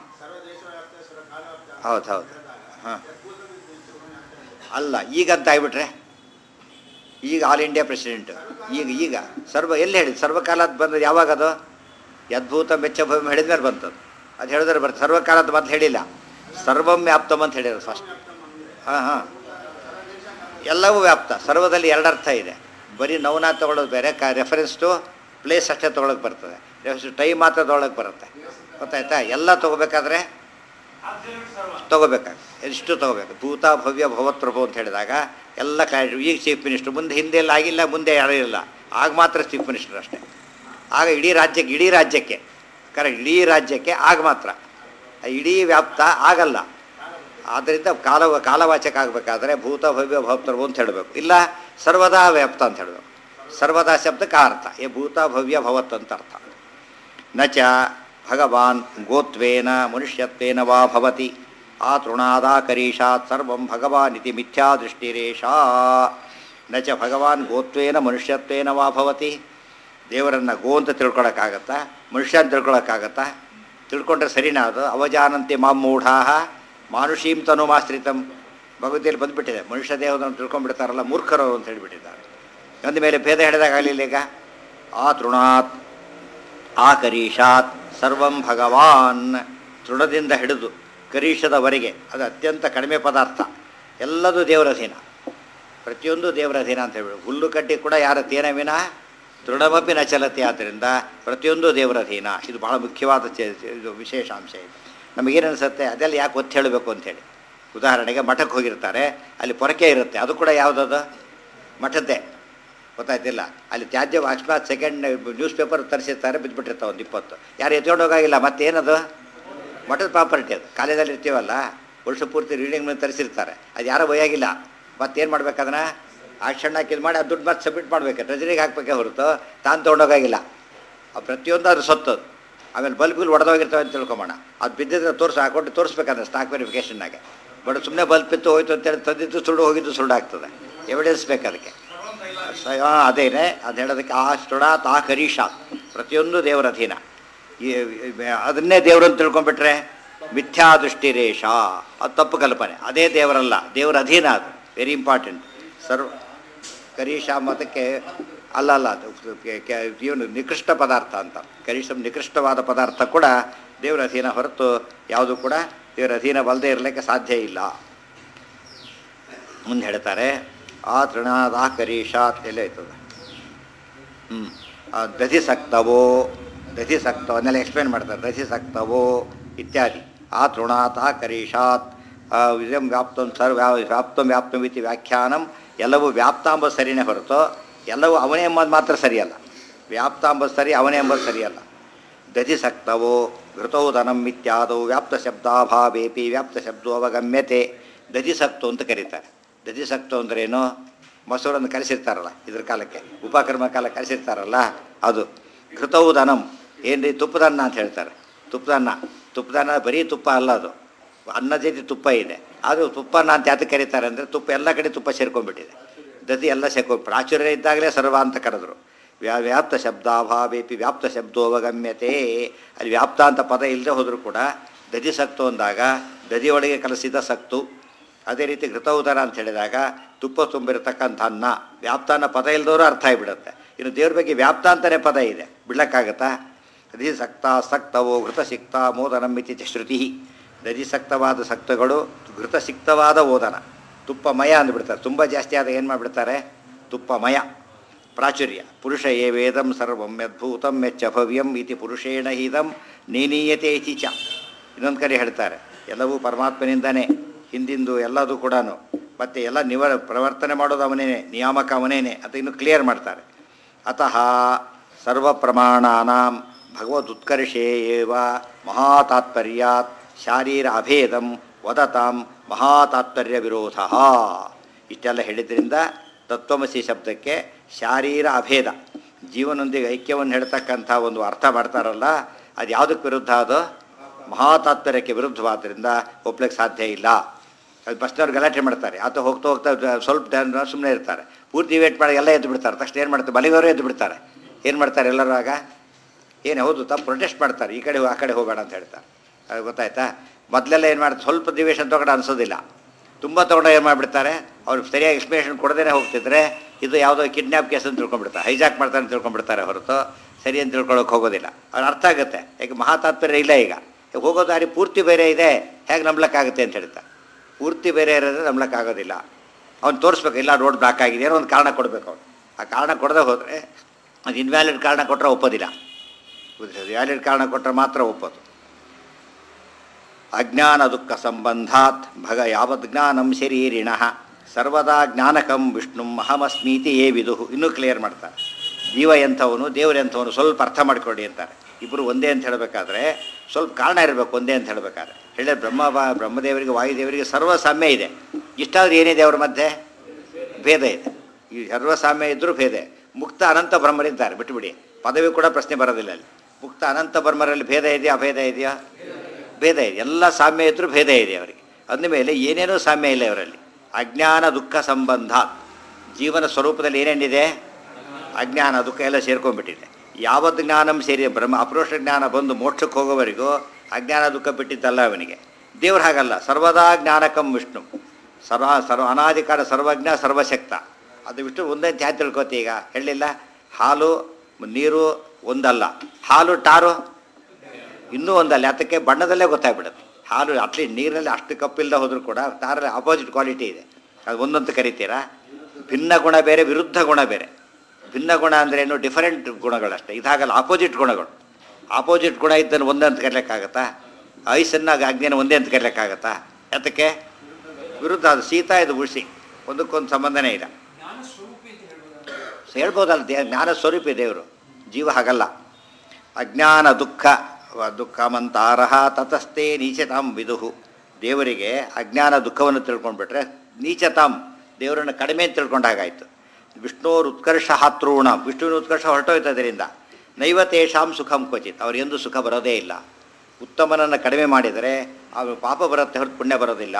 ಹೌದು ಹೌದು ಹಾಂ ಅಲ್ಲ ಈಗಂತ ಆಗಿಬಿಟ್ರೆ ಈಗ ಆಲ್ ಇಂಡಿಯಾ ಪ್ರೆಸಿಡೆಂಟ್ ಈಗ ಈಗ ಸರ್ವ ಎಲ್ಲಿ ಹೇಳಿದ್ದು ಸರ್ವಕಾಲದ ಬಂದದ್ದು ಯಾವಾಗ ಅದು ಯದ್ಭೂತ ಮೆಚ್ಚ ಭವ್ಯ ಹೇಳಿದ ಮೇಲೆ ಬಂತದ್ದು ಅದು ಹೇಳಿದ್ರೆ ಬರ್ತದೆ. ಸರ್ವಕಾಲದ ಮೊದಲು ಹೇಳಿಲ್ಲ ಸರ್ವಂ ವ್ಯಾಪ್ತಮ್ ಅಂತ ಹೇಳಿದ್ರು ಫಸ್ಟ್. ಹಾಂ ಹಾಂ ಎಲ್ಲವೂ ವ್ಯಾಪ್ತ ಸರ್ವದಲ್ಲಿ ಎರಡು ಅರ್ಥ ಇದೆ. ಬರೀ ನೌನ ತೊಗೊಳೋದು ಬೇರೆ ಕ ರೆಫರೆನ್ಸ್ ಟು ಪ್ಲೇಸ್ ಅಷ್ಟೇ ತೊಗೊಳಕ್ಕೆ ಬರ್ತದೆ. ರೆಫರೆನ್ಸ್ ಟೈಮ್ ಮಾತ್ರ ತೊಗೊಳಕ್ಕೆ ಬರುತ್ತೆ. ಗೊತ್ತಾಯ್ತಾ? ಎಲ್ಲ ತೊಗೋಬೇಕಾದ್ರೆ ತೊಗೋಬೇಕಾಗ ಎಷ್ಟು ತೊಗೋಬೇಕು ಭೂತ ಭವ್ಯ ಭವತ್ ಪ್ರಭು ಅಂತ ಹೇಳಿದಾಗ ಎಲ್ಲ ಕ್ಲಾರಿಟಿ. ಈಗ ಚೀಫ್ ಮಿನಿಸ್ಟ್ರು ಮುಂದೆ ಹಿಂದೆ ಎಲ್ಲ ಆಗಿಲ್ಲ ಮುಂದೆ ಯಾರೂ ಇಲ್ಲ ಆಗ ಮಾತ್ರ ಚೀಫ್ ಮಿನಿಸ್ಟರ್ ಅಷ್ಟೇ. ಆಗ ಇಡೀ ರಾಜ್ಯಕ್ಕೆ ಇಡೀ ರಾಜ್ಯಕ್ಕೆ ಕರೆಕ್ಟ್ ಇಡೀ ರಾಜ್ಯಕ್ಕೆ ಆಗ ಮಾತ್ರ ಇಡೀ ವ್ಯಾಪ್ತ ಆಗಲ್ಲ. ಆದ್ದರಿಂದ ಕಾಲ ಕಾಲವಾಚಕ ಆಗಬೇಕಾದ್ರೆ ಭೂತ ಭವ್ಯ ಭವತ್ ಪ್ರಭು ಅಂತ ಹೇಳಬೇಕು. ಇಲ್ಲ ಸರ್ವದಾ ವ್ಯಾಪ್ತ ಅಂತ ಹೇಳಬೇಕು. ಸರ್ವದಾ ಶಬ್ದಕ್ಕೆ ಅರ್ಥ ಏ ಭೂತ ಭವ್ಯ ಭವತ್ ಅಂತ ಅರ್ಥ. ನ ಚ ಭಗವಾನ್ ಗೋತ್ವೇನ ಮನುಷ್ಯತ್ವೇನ ವಾ ಭವತಿ ಆ ತೃಣಾದಾಕರೀಷಾತ್ ಸರ್ವಂ ಭಗವಾನ್ ಇತಿ ಮಿಥ್ಯಾ ದೃಷ್ಟಿರೇಷಾ. ನ ಚ ಭಗವಾನ್ ಗೋತ್ವೇನ ಮನುಷ್ಯತ್ವೇನ ವಾ ಭವತಿ ದೇವರನ್ನು ಗೋ ಅಂತ ತಿಳ್ಕೊಳಕ್ಕಾಗತ್ತಾ ಮನುಷ್ಯ ಅಂತ ತಿಳ್ಕೊಳಕ್ಕಾಗತ್ತಾ? ತಿಳ್ಕೊಂಡ್ರೆ ಸರಿನಾ ಅದು? ಅವಜಾನಂತೆ ಮಾಮೂಢಾ ಮಾನುಷೀಂ ತನುಮಾಶ್ರಿತಂ ಭಗವದ್ಗೀತೆಯಲ್ಲಿ ಬಂದುಬಿಟ್ಟಿದೆ. ಮನುಷ್ಯ ದೇಹವನ್ನು ತಿಳ್ಕೊಂಡ್ಬಿಡ್ತಾರಲ್ಲ ಮೂರ್ಖರು ಅಂತ ಹೇಳಿಬಿಟ್ಟಿದ್ದಾರೆ. ಅಂದಮೇಲೆ ಭೇದ ಹೇಳಿದಾಗಲಿಲ್ಲ. ಈಗ ಆ ತೃಣಾತ್ ಆ ಕರೀಷಾತ್ ಸರ್ವಂ ಭಗವಾನ್ ತೃಣದಿಂದ ಹಿಡಿದು ಕರೀಷದವರೆಗೆ ಅದು ಅತ್ಯಂತ ಕಡಿಮೆ ಪದಾರ್ಥ ಎಲ್ಲದೂ ದೇವರಧೀನ. ಪ್ರತಿಯೊಂದು ದೇವರಧೀನ ಅಂತ ಹೇಳ್ಬಿಡು. ಹುಲ್ಲು ಕಡ್ಡಿ ಕೂಡ ಯಾರ ತೇನ ವಿನ ತೃಣಮಪಿ ನ ಚಲತೆ. ಆದ್ದರಿಂದ ಪ್ರತಿಯೊಂದು ದೇವರಧೀನ. ಇದು ಭಾಳ ಮುಖ್ಯವಾದ ಚ ಇದು ವಿಶೇಷ ಅಂಶ. ಇದು ನಮಗೇನು ಅನಿಸುತ್ತೆ ಅದೆಲ್ಲ ಯಾಕೆ ಒತ್ತು ಹೇಳಬೇಕು ಅಂಥೇಳಿ. ಉದಾಹರಣೆಗೆ ಮಠಕ್ಕೆ ಹೋಗಿರ್ತಾರೆ, ಅಲ್ಲಿ ಪೊರಕೆ ಇರುತ್ತೆ, ಅದು ಕೂಡ ಯಾವುದದು ಮಠದ್ದೇ. ಗೊತ್ತಾಯ್ತಿಲ್ಲ? ಅಲ್ಲಿ ತ್ಯಾಜ್ಯ ಅಕಸ್ಮಾತ್ ಸೆಕೆಂಡ್ ನ್ಯೂಸ್ ಪೇಪರ್ ತರಿಸಿರ್ತಾರೆ, ಬಿದ್ದುಬಿಟ್ಟಿರ್ತಾವೆ ಒಂದು ಇಪ್ಪತ್ತು. ಯಾರು ಎತ್ಕೊಂಡು ಹೋಗಾಗಿಲ್ಲ. ಮತ್ತೇನದು ಮಠದ ಪ್ರಾಪರ್ಟಿ. ಅದು ಕಾಲೇಜಲ್ಲಿ ಇರ್ತೀವಲ್ಲ ವರ್ಷ ಪೂರ್ತಿ ರೀಡಿಂಗ್ ಮೇಲೆ ತರಿಸಿರ್ತಾರೆ, ಅದು ಯಾರೋ ಒಯ್ಯಾಗಿಲ್ಲ. ಮತ್ತೇನು ಮಾಡ್ಬೇಕದನ್ನ ಆಕ್ಷನ್ ಹಾಕಿದ್ದು ಮಾಡಿ ಅದು ದುಡ್ಡು ಮತ್ತೆ ಸಬ್ಮಿಟ್ ಮಾಡಬೇಕು, ಟ್ರೆಜರಿಗೆ ಹಾಕಬೇಕೇ ಹೊರತು ತಾನು ತೊಗೊಂಡೋಗಾಗಿಲ್ಲ. ಆ ಪ್ರತಿಯೊಂದು ಅದು ಸೊತ್ತು. ಆಮೇಲೆ ಬಲ್ಬ್ಗಳು ಒಡೆದೋಗಿರ್ತವೆ ಅಂತ ತಿಳ್ಕೊಂಬೋಣ. ಅದು ಬಿದ್ದಿದ್ರೆ ತೋರಿಸಿ ಹಾಕೊಂಡು ತೋರಿಸ್ಬೇಕಂದ್ರೆ ಸ್ಟಾಕ್ ವೆರಿಫಿಕೇಷನ್ನಾಗೆ. ಬಟ್ ಸುಮ್ಮನೆ ಬಲ್ಬ್ ಬಿತ್ತು ಹೋಯ್ತು ಅಂತೇಳಿ ತಂದಿದ್ದು ಸುಳ್ಳು ಹೋಗಿದ್ದು ಸುಳ್ಳು ಆಗ್ತದೆ. ಎವಿಡೆನ್ಸ್ ಬೇಕು ಅದಕ್ಕೆ. ಅದೇನೆ ಅದು ಹೇಳೋದಕ್ಕೆ ಆ ಸ್ಟುಡಾತ್ ಆ ಕರೀಷಾತ್ ಪ್ರತಿಯೊಂದು ದೇವರ ಅಧೀನ. ಈ ಅದನ್ನೇ ದೇವರನ್ನು ತಿಳ್ಕೊಂಡ್ಬಿಟ್ರೆ ಮಿಥ್ಯಾ ದೃಷ್ಟಿರೇಷ, ಅದು ತಪ್ಪು ಕಲ್ಪನೆ. ಅದೇ ದೇವರಲ್ಲ, ದೇವರ ಅಧೀನ. ಅದು ವೆರಿ ಇಂಪಾರ್ಟೆಂಟ್. ಸರ್ವ ಕರೀಷ ಮತಕ್ಕೆ ಅಲ್ಲ ಅಲ್ಲ ಅದು ಇವನು ನಿಕೃಷ್ಟ ಪದಾರ್ಥ ಅಂತ. ಕರೀಷ ನಿಕೃಷ್ಟವಾದ ಪದಾರ್ಥ ಕೂಡ ದೇವರ ಅಧೀನ ಹೊರತು ಯಾವುದು ಕೂಡ ದೇವರ ಅಧೀನವಲ್ಲದೆ ಇರಲಿಕ್ಕೆ ಸಾಧ್ಯ ಇಲ್ಲ. ಮುಂದೆ ಹೇಳ್ತಾರೆ ಆ ತೃಣಾದ ಆ ಕರೀಷಾತ್ ಎಲ್ಲ ಆಯ್ತದೆ. ಹ್ಞೂ ದಧಿಸಕ್ತವೋ ದಧಿಸಕ್ತವೋ ಅದನ್ನೆಲ್ಲ ಎಕ್ಸ್ಪ್ಲೇನ್ ಮಾಡ್ತಾರೆ. ದಧಿಸಕ್ತವೋ ಇತ್ಯಾದಿ. ಆ ತೃಣಾತ್ ಆ ಕರೀಷಾತ್ ಇದಂ ವ್ಯಾಪ್ತಂ ಸರ್ ವ್ಯಾ ವ್ಯಾಪ್ತಂ ವ್ಯಾಪ್ತಂ ಇತಿ ವ್ಯಾಖ್ಯಾನಂ. ಎಲ್ಲವೂ ವ್ಯಾಪ್ತ ಎಂಬ ಸರಿನೇ ಹೊರತು ಎಲ್ಲವೂ ಅವನೇ ಎಂಬುದು ಮಾತ್ರ ಸರಿಯಲ್ಲ. ವ್ಯಾಪ್ತ ಅಂಬದು ಸರಿ, ಅವನೇ ಎಂಬುದು ಸರಿಯಲ್ಲ. ದಧಿಸಕ್ತವೋ ಘೃತೌದನಂ ಇತ್ಯಾದವು ವ್ಯಾಪ್ತ ಶಬ್ದಾಭಾವೇಪಿ ವ್ಯಾಪ್ತ ಶಬ್ದೋ ಅವಗಮ್ಯತೆ. ದಧಿಸಕ್ತು ಅಂತ ಕರೀತಾರೆ. ದಧಿಸಕ್ತು ಅಂದ್ರೇನು? ಮೊಸರನ್ನು ಕಲಿಸಿರ್ತಾರಲ್ಲ, ಇದ್ರ ಕಾಲಕ್ಕೆ ಉಪಕರ್ಮ ಕಾಲ ಕಲಿಸಿರ್ತಾರಲ್ಲ ಅದು. ಘೃತೌದನಂ ಏನ್ರಿ? ತುಪ್ಪದನ್ನ ಅಂತ ಹೇಳ್ತಾರೆ. ತುಪ್ಪದನ್ನ ತುಪ್ಪದನ್ನ ಬರೀ ತುಪ್ಪ ಅಲ್ಲ, ಅದು ಅನ್ನ ಜೊತೆ ತುಪ್ಪ ಇದೆ. ಅದು ತುಪ್ಪನ್ನ ಅಂತ ಯಾತಕ್ಕೆ ಕರೀತಾರೆ ಅಂದರೆ ತುಪ್ಪ ಎಲ್ಲ ಕಡೆ ತುಪ್ಪ ಸೇರ್ಕೊಂಡ್ಬಿಟ್ಟಿದೆ. ದಧಿ ಎಲ್ಲ ಸೇರ್ಕೊಂಡು ಪ್ರಾಚುರ್ಯ ಇದ್ದಾಗಲೇ ಸರ್ವ ಅಂತ ಕರೆದ್ರು. ವ್ಯಾ ವ್ಯಾಪ್ತ ಶಬ್ದಾಭಾವೇಪಿ ವ್ಯಾಪ್ತ ಶಬ್ದೋವಗಮ್ಯತೆ. ಅಲ್ಲಿ ವ್ಯಾಪ್ತ ಅಂತ ಪದ ಇಲ್ಲದೆ ಹೋದರೂ ಕೂಡ ದಧಿ ಸಕ್ತು ಅಂದಾಗ ದಧಿಯೊಳಗೆ ಕಲಸಿದ ಸಕ್ತು. ಅದೇ ರೀತಿ ಘೃತೌದರ ಅಂತ ಹೇಳಿದಾಗ ತುಪ್ಪ ತುಂಬಿರತಕ್ಕಂಥ ಅನ್ನ. ವ್ಯಾಪ್ತ ಅನ್ನೋ ಪದ ಇಲ್ಲದವರು ಅರ್ಥ ಆಗಿಬಿಡುತ್ತೆ. ಇನ್ನು ದೇವ್ರ ಬಗ್ಗೆ ವ್ಯಾಪ್ತ ಅಂತಲೇ ಪದ ಇದೆ, ಬಿಡಕ್ಕಾಗತ್ತಾ? ದಧಿ ಸಕ್ತ ಸಕ್ತವೋ ಘೃತ ಸಿಕ್ತ ಮೋದನಂ ಇತಿ ಶ್ರುತಿ. ದಧಿ ಸಕ್ತವಾದ ಸಕ್ತಗಳು ಘೃತಸಿಕ್ತವಾದ ಓದನ, ತುಪ್ಪಮಯ ಅಂದುಬಿಡ್ತಾರೆ. ತುಂಬ ಜಾಸ್ತಿ ಆದ ಏನು ಮಾಡಿಬಿಡ್ತಾರೆ? ತುಪ್ಪಮಯ. ಪ್ರಾಚುರ್ಯ ಪುರುಷ ಏ ವೇದಂ ಸರ್ವಂ ಯದ್ಭೂತಂ ಯಚ್ಚ ಭವ್ಯಂ ಇತಿ ಪುರುಷೇಣ ಇದಂ ನೀನೀಯತೆ ಇತಿ ಚ. ಇನ್ನೊಂದು ಕಡೆ ಹೇಳ್ತಾರೆ, ಎಲ್ಲವೂ ಪರಮಾತ್ಮನಿಂದನೇ, ಹಿಂದಿಂದು ಎಲ್ಲದೂ ಕೂಡ ಮತ್ತು ಎಲ್ಲ ನಿವ ಪ್ರವರ್ತನೆ ಮಾಡೋದು ಅವನೇನೆ, ನಿಯಾಮಕ ಅವನೇನೆ ಅಂತ ಇನ್ನು ಕ್ಲಿಯರ್ ಮಾಡ್ತಾರೆ. ಅತಃ ಸರ್ವ ಪ್ರಮಾಣಾನಾಂ ಭಗವದುತ್ಕರ್ಷೇ ಏವ ಮಹಾತಾತ್ಪರ್ಯಾತ್ ಶಾರೀರ ಅಭೇದಂ ವದತಾಂ ಮಹಾತಾತ್ಪರ್ಯ ವಿರೋಧ. ಇಷ್ಟೆಲ್ಲ ಹೇಳಿದ್ರಿಂದ ತತ್ವಮಸಿ ಶಬ್ದಕ್ಕೆ ಶಾರೀರ ಅಭೇದ, ಜೀವನೊಂದಿಗೆ ಐಕ್ಯವನ್ನು ಹೇಳ್ತಕ್ಕಂಥ ಒಂದು ಅರ್ಥ ಮಾಡ್ತಾರಲ್ಲ, ಅದು ಯಾವುದಕ್ಕೆ ವಿರುದ್ಧ? ಅದು ಮಹಾತಾತ್ಪರ್ಯಕ್ಕೆ ವಿರುದ್ಧವಾದ್ದರಿಂದ ಒಪ್ಲಿಕ್ಕೆ ಸಾಧ್ಯ ಇಲ್ಲ. ಅದು ಬಸ್ನವ್ರು ಗಲಾಟೆ ಮಾಡ್ತಾರೆ, ಆತ ಹೋಗ್ತಾ ಹೋಗ್ತಾ ಸ್ವಲ್ಪ ಟೈಮ್ ಸುಮ್ಮನೆ ಇರ್ತಾರೆ, ಪೂರ್ತಿ ವೇಟ್ ಮಾಡಿ ಎಲ್ಲ ಎದ್ದು ಬಿಡ್ತಾರೆ. ತಕ್ಷಣ ಏನು ಮಾಡ್ತಾರೆ? ಮಲಗಿದವರು ಎದ್ದು ಬಿಡ್ತಾರೆ. ಏನು ಮಾಡ್ತಾರೆ ಎಲ್ಲರೂ ಆಗ? ಏನು ಹೌದು ತಪ್ಪು ಪ್ರೊಟೆಸ್ಟ್ ಮಾಡ್ತಾರೆ, ಈ ಕಡೆ ಆ ಕಡೆ ಹೋಗೋಣ ಅಂತ ಹೇಳ್ತಾರೆ. ಅದು ಗೊತ್ತಾಯ್ತಾ? ಮೊದಲೆಲ್ಲ ಏನು ಮಾಡ್ತಾರೆ? ಸ್ವಲ್ಪ ದಿವೇಶನ್ ತೊಗೊಂಡು ಅನಿಸೋದಿಲ್ಲ, ತುಂಬ ತೊಗೊಂಡು ಏನು ಮಾಡಿಬಿಡ್ತಾರೆ? ಅವ್ರು ಸರಿಯಾಗಿ ಎಕ್ಸ್ಪ್ಲೇಷನ್ ಕೊಡದೇ ಹೋಗ್ತಿದ್ರೆ ಇದು ಯಾವುದೋ ಕಿಡ್ನ್ಯಾಪ್ ಕೇಸ್ ಅಂತ ತಿಳ್ಕೊಂಡ್ಬಿಡ್ತಾರೆ, ಹೈಜಾಕ್ ಮಾಡ್ತಾರೆ ಅಂತ ತಿಳ್ಕೊಂಡ್ಬಿಡ್ತಾರೆ ಹೊರತು ಸರಿ ಅಂತ ತಿಳ್ಕೊಳ್ಳೋಕೆ ಹೋಗೋದಿಲ್ಲ. ಅವ್ರು ಅರ್ಥ ಆಗುತ್ತೆ, ಯಾಕೆ ಮಹಾತಾತ್ಪರ್ಯ ಇಲ್ಲ. ಈಗ ಹೋಗೋ ದಾರಿ ಪೂರ್ತಿ ಬೇರೆ ಇದೆ, ಹೇಗೆ ನಂಬ್ಲಕ್ಕಾಗುತ್ತೆ ಅಂತ ಹೇಳ್ತಾರೆ. ಪೂರ್ತಿ ಬೇರೆ ಇರೋದ್ರೆ ನಂಬ್ಲಕ್ಕಾಗೋದಿಲ್ಲ. ಅವ್ನು ತೋರಿಸ್ಬೇಕು, ಇಲ್ಲ ರೋಡ್ ಬ್ಲಾಕ್ ಆಗಿದೆ, ಏನೋ ಒಂದು ಕಾರಣ ಕೊಡಬೇಕು ಅವ್ನು. ಆ ಕಾರಣ ಕೊಡದೆ ಹೋದರೆ ಅದು ಇನ್ವ್ಯಾಲಿಡ್ ಕಾರಣ ಕೊಟ್ಟರೆ ಒಪ್ಪೋದಿಲ್ಲ. ವ್ಯಾಲಿಡ್ ಕಾರಣ ಕೊಟ್ಟರೆ ಮಾತ್ರ ಒಪ್ಪೋದು. ಅಜ್ಞಾನ ದುಃಖ ಸಂಬಂಧಾತ್ ಭಗ ಯಾವದ್ ಜ್ಞಾನಂ ಶರೀರಿಣ ಸರ್ವದಾ ಜ್ಞಾನಕಂ ವಿಷ್ಣು ಅಹಮಸ್ಮೀತಿ ಏ ವಿದುಹು. ಇನ್ನೂ ಕ್ಲಿಯರ್ ಮಾಡ್ತಾರೆ. ಜೀವ ಎಂಥವನು, ದೇವರು ಎಂಥವನು ಸ್ವಲ್ಪ ಅರ್ಥ ಮಾಡಿಕೊಡಿ ಅಂತಾರೆ. ಇಬ್ಬರು ಒಂದೇ ಅಂತ ಹೇಳಬೇಕಾದ್ರೆ ಸ್ವಲ್ಪ ಕಾರಣ ಇರಬೇಕು ಒಂದೇ ಅಂತ ಹೇಳಬೇಕಾದ್ರೆ. ಹೇಳಿದ್ರೆ ಬ್ರಹ್ಮ ಬ್ರಹ್ಮದೇವರಿಗೆ ವಾಯುದೇವರಿಗೆ ಸರ್ವಸಾಮ್ಯ ಇದೆ, ಇಷ್ಟಾದ್ರೆ ಏನಿದೆ ಅವ್ರ ಮಧ್ಯೆ? ಭೇದ ಇದೆ. ಈ ಸರ್ವಸಾಮ್ಯ ಇದ್ದರೂ ಭೇದ. ಮುಕ್ತ ಅನಂತ ಬ್ರಹ್ಮರಿದ್ದಾರೆ, ಬಿಟ್ಟುಬಿಡಿ, ಪದವಿ ಕೂಡ ಪ್ರಶ್ನೆ ಬರೋದಿಲ್ಲ ಅಲ್ಲಿ. ಮುಕ್ತ ಅನಂತ ಬ್ರಹ್ಮರಲ್ಲಿ ಭೇದ ಇದೆಯಾ? ಅಭೇದ ಇದೆಯಾ? ಭೇದ ಇದೆ. ಎಲ್ಲ ಸಾಮ್ಯ ಇದ್ದರೂ ಭೇದ ಇದೆ ಅವರಿಗೆ. ಅಂದಮೇಲೆ ಏನೇನೂ ಸಾಮ್ಯ ಇಲ್ಲ ಇವರಲ್ಲಿ. ಅಜ್ಞಾನ ದುಃಖ ಸಂಬಂಧ, ಜೀವನ ಸ್ವರೂಪದಲ್ಲಿ ಏನೇನಿದೆ? ಅಜ್ಞಾನ ದುಃಖ ಎಲ್ಲ ಸೇರ್ಕೊಂಡ್ಬಿಟ್ಟಿದೆ. ಯಾವತ್ತು ಜ್ಞಾನಂ ಸೇರಿ ಬ್ರಹ್ಮ ಅಪರೋಕ್ಷ ಜ್ಞಾನ ಬಂದು ಮೋಕ್ಷಕ್ಕೆ ಹೋಗೋವರೆಗೂ ಅಜ್ಞಾನ ದುಃಖ ಬಿಟ್ಟಿದ್ದಲ್ಲ ಅವನಿಗೆ. ದೇವ್ರು ಹಾಗಲ್ಲ, ಸರ್ವದಾ ಜ್ಞಾನಕಂ ವಿಷ್ಣು, ಸರ್ವ ಸರ್ವ ಅನಾಧಿಕಾರ ಸರ್ವಜ್ಞ ಸರ್ವಶಕ್ತ. ಅದು ವಿಷ್ಣು ಒಂದೇ ತ್ಯಾ ತಿಳ್ಕೊತಿ. ಈಗ ಹೇಳಿಲ್ಲ, ಹಾಲು ನೀರು ಒಂದಲ್ಲ, ಹಾಲು ಟಾರು ಇನ್ನೂ ಒಂದಲ್ಲ. ಅದಕ್ಕೆ ಬಣ್ಣದಲ್ಲೇ ಗೊತ್ತಾಗ್ಬಿಡುತ್ತೆ. ಹಾಲು ಅಟ್ಲೀಸ್ಟ್ ನೀರಿನಲ್ಲಿ ಅಷ್ಟು ಕಪ್ಪಿಲ್ಲದೆ ಹೋದರೂ ಕೂಡ ಟಾರಲ್ಲಿ ಆಪೋಸಿಟ್ ಕ್ವಾಲಿಟಿ ಇದೆ. ಅದು ಒಂದಂತ ಕರಿತೀರಾ? ಭಿನ್ನ ಗುಣ ಬೇರೆ, ವಿರುದ್ಧ ಗುಣ ಬೇರೆ. ಭಿನ್ನ ಗುಣ ಅಂದ್ರೇನು? ಡಿಫರೆಂಟ್ ಗುಣಗಳಷ್ಟೇ. ಇದಾಗಲ್ಲ, ಆಪೋಸಿಟ್ ಗುಣಗಳು. ಆಪೋಸಿಟ್ ಗುಣ ಇದ್ದನ್ನು ಒಂದೇ ಅಂತ ಕರೀಲಿಕ್ಕಾಗತ್ತಾ? ಐಸನ್ನು ಅಗ್ನಿನ ಒಂದೇ ಅಂತ ಕರೀಲಿಕ್ಕಾಗತ್ತಾ? ಅದಕ್ಕೆ ವಿರುದ್ಧ. ಅದು ಶೀತ, ಇದು ಉಳಿಸಿ, ಒಂದಕ್ಕೊಂದು ಸಂಬಂಧನೇ ಇಲ್ಲ. ಹೇಳ್ಬೋದಲ್ಲ, ದೇ ಜ್ಞಾನ ಸ್ವರೂಪಿ ದೇವರು. ಜೀವ ಹಾಗಲ್ಲ. ಅಜ್ಞಾನ ದುಃಖ ದುಃಖಮಂತಾರಹ ತತಸ್ಥೆ ನೀಚತಾಂ ವಿದುಹು. ದೇವರಿಗೆ ಅಜ್ಞಾನ ದುಃಖವನ್ನು ತಿಳ್ಕೊಂಡ್ಬಿಟ್ರೆ ನೀಚತಾಂ, ದೇವರನ್ನು ಕಡಿಮೆ ಅಂತ ತಿಳ್ಕೊಂಡಾಗಾಯಿತು. ವಿಷ್ಣುವ್ರ ಉತ್ಕರ್ಷ ಹಾತೃಣ, ವಿಷ್ಣುವಿನ ಉತ್ಕರ್ಷ ಹೊರಟೋಯ್ತು ಅದರಿಂದ. ನೈವತೇಷಾಂ ಸುಖಂ ಕ್ವಚಿತ್, ಅವರೆಂದೂ ಸುಖ ಬರೋದೇ ಇಲ್ಲ. ಉತ್ತಮನನ್ನು ಕಡಿಮೆ ಮಾಡಿದರೆ ಅವ್ರ ಪಾಪ ಬರುತ್ತೆ ಹೊರತು ಪುಣ್ಯ ಬರೋದಿಲ್ಲ.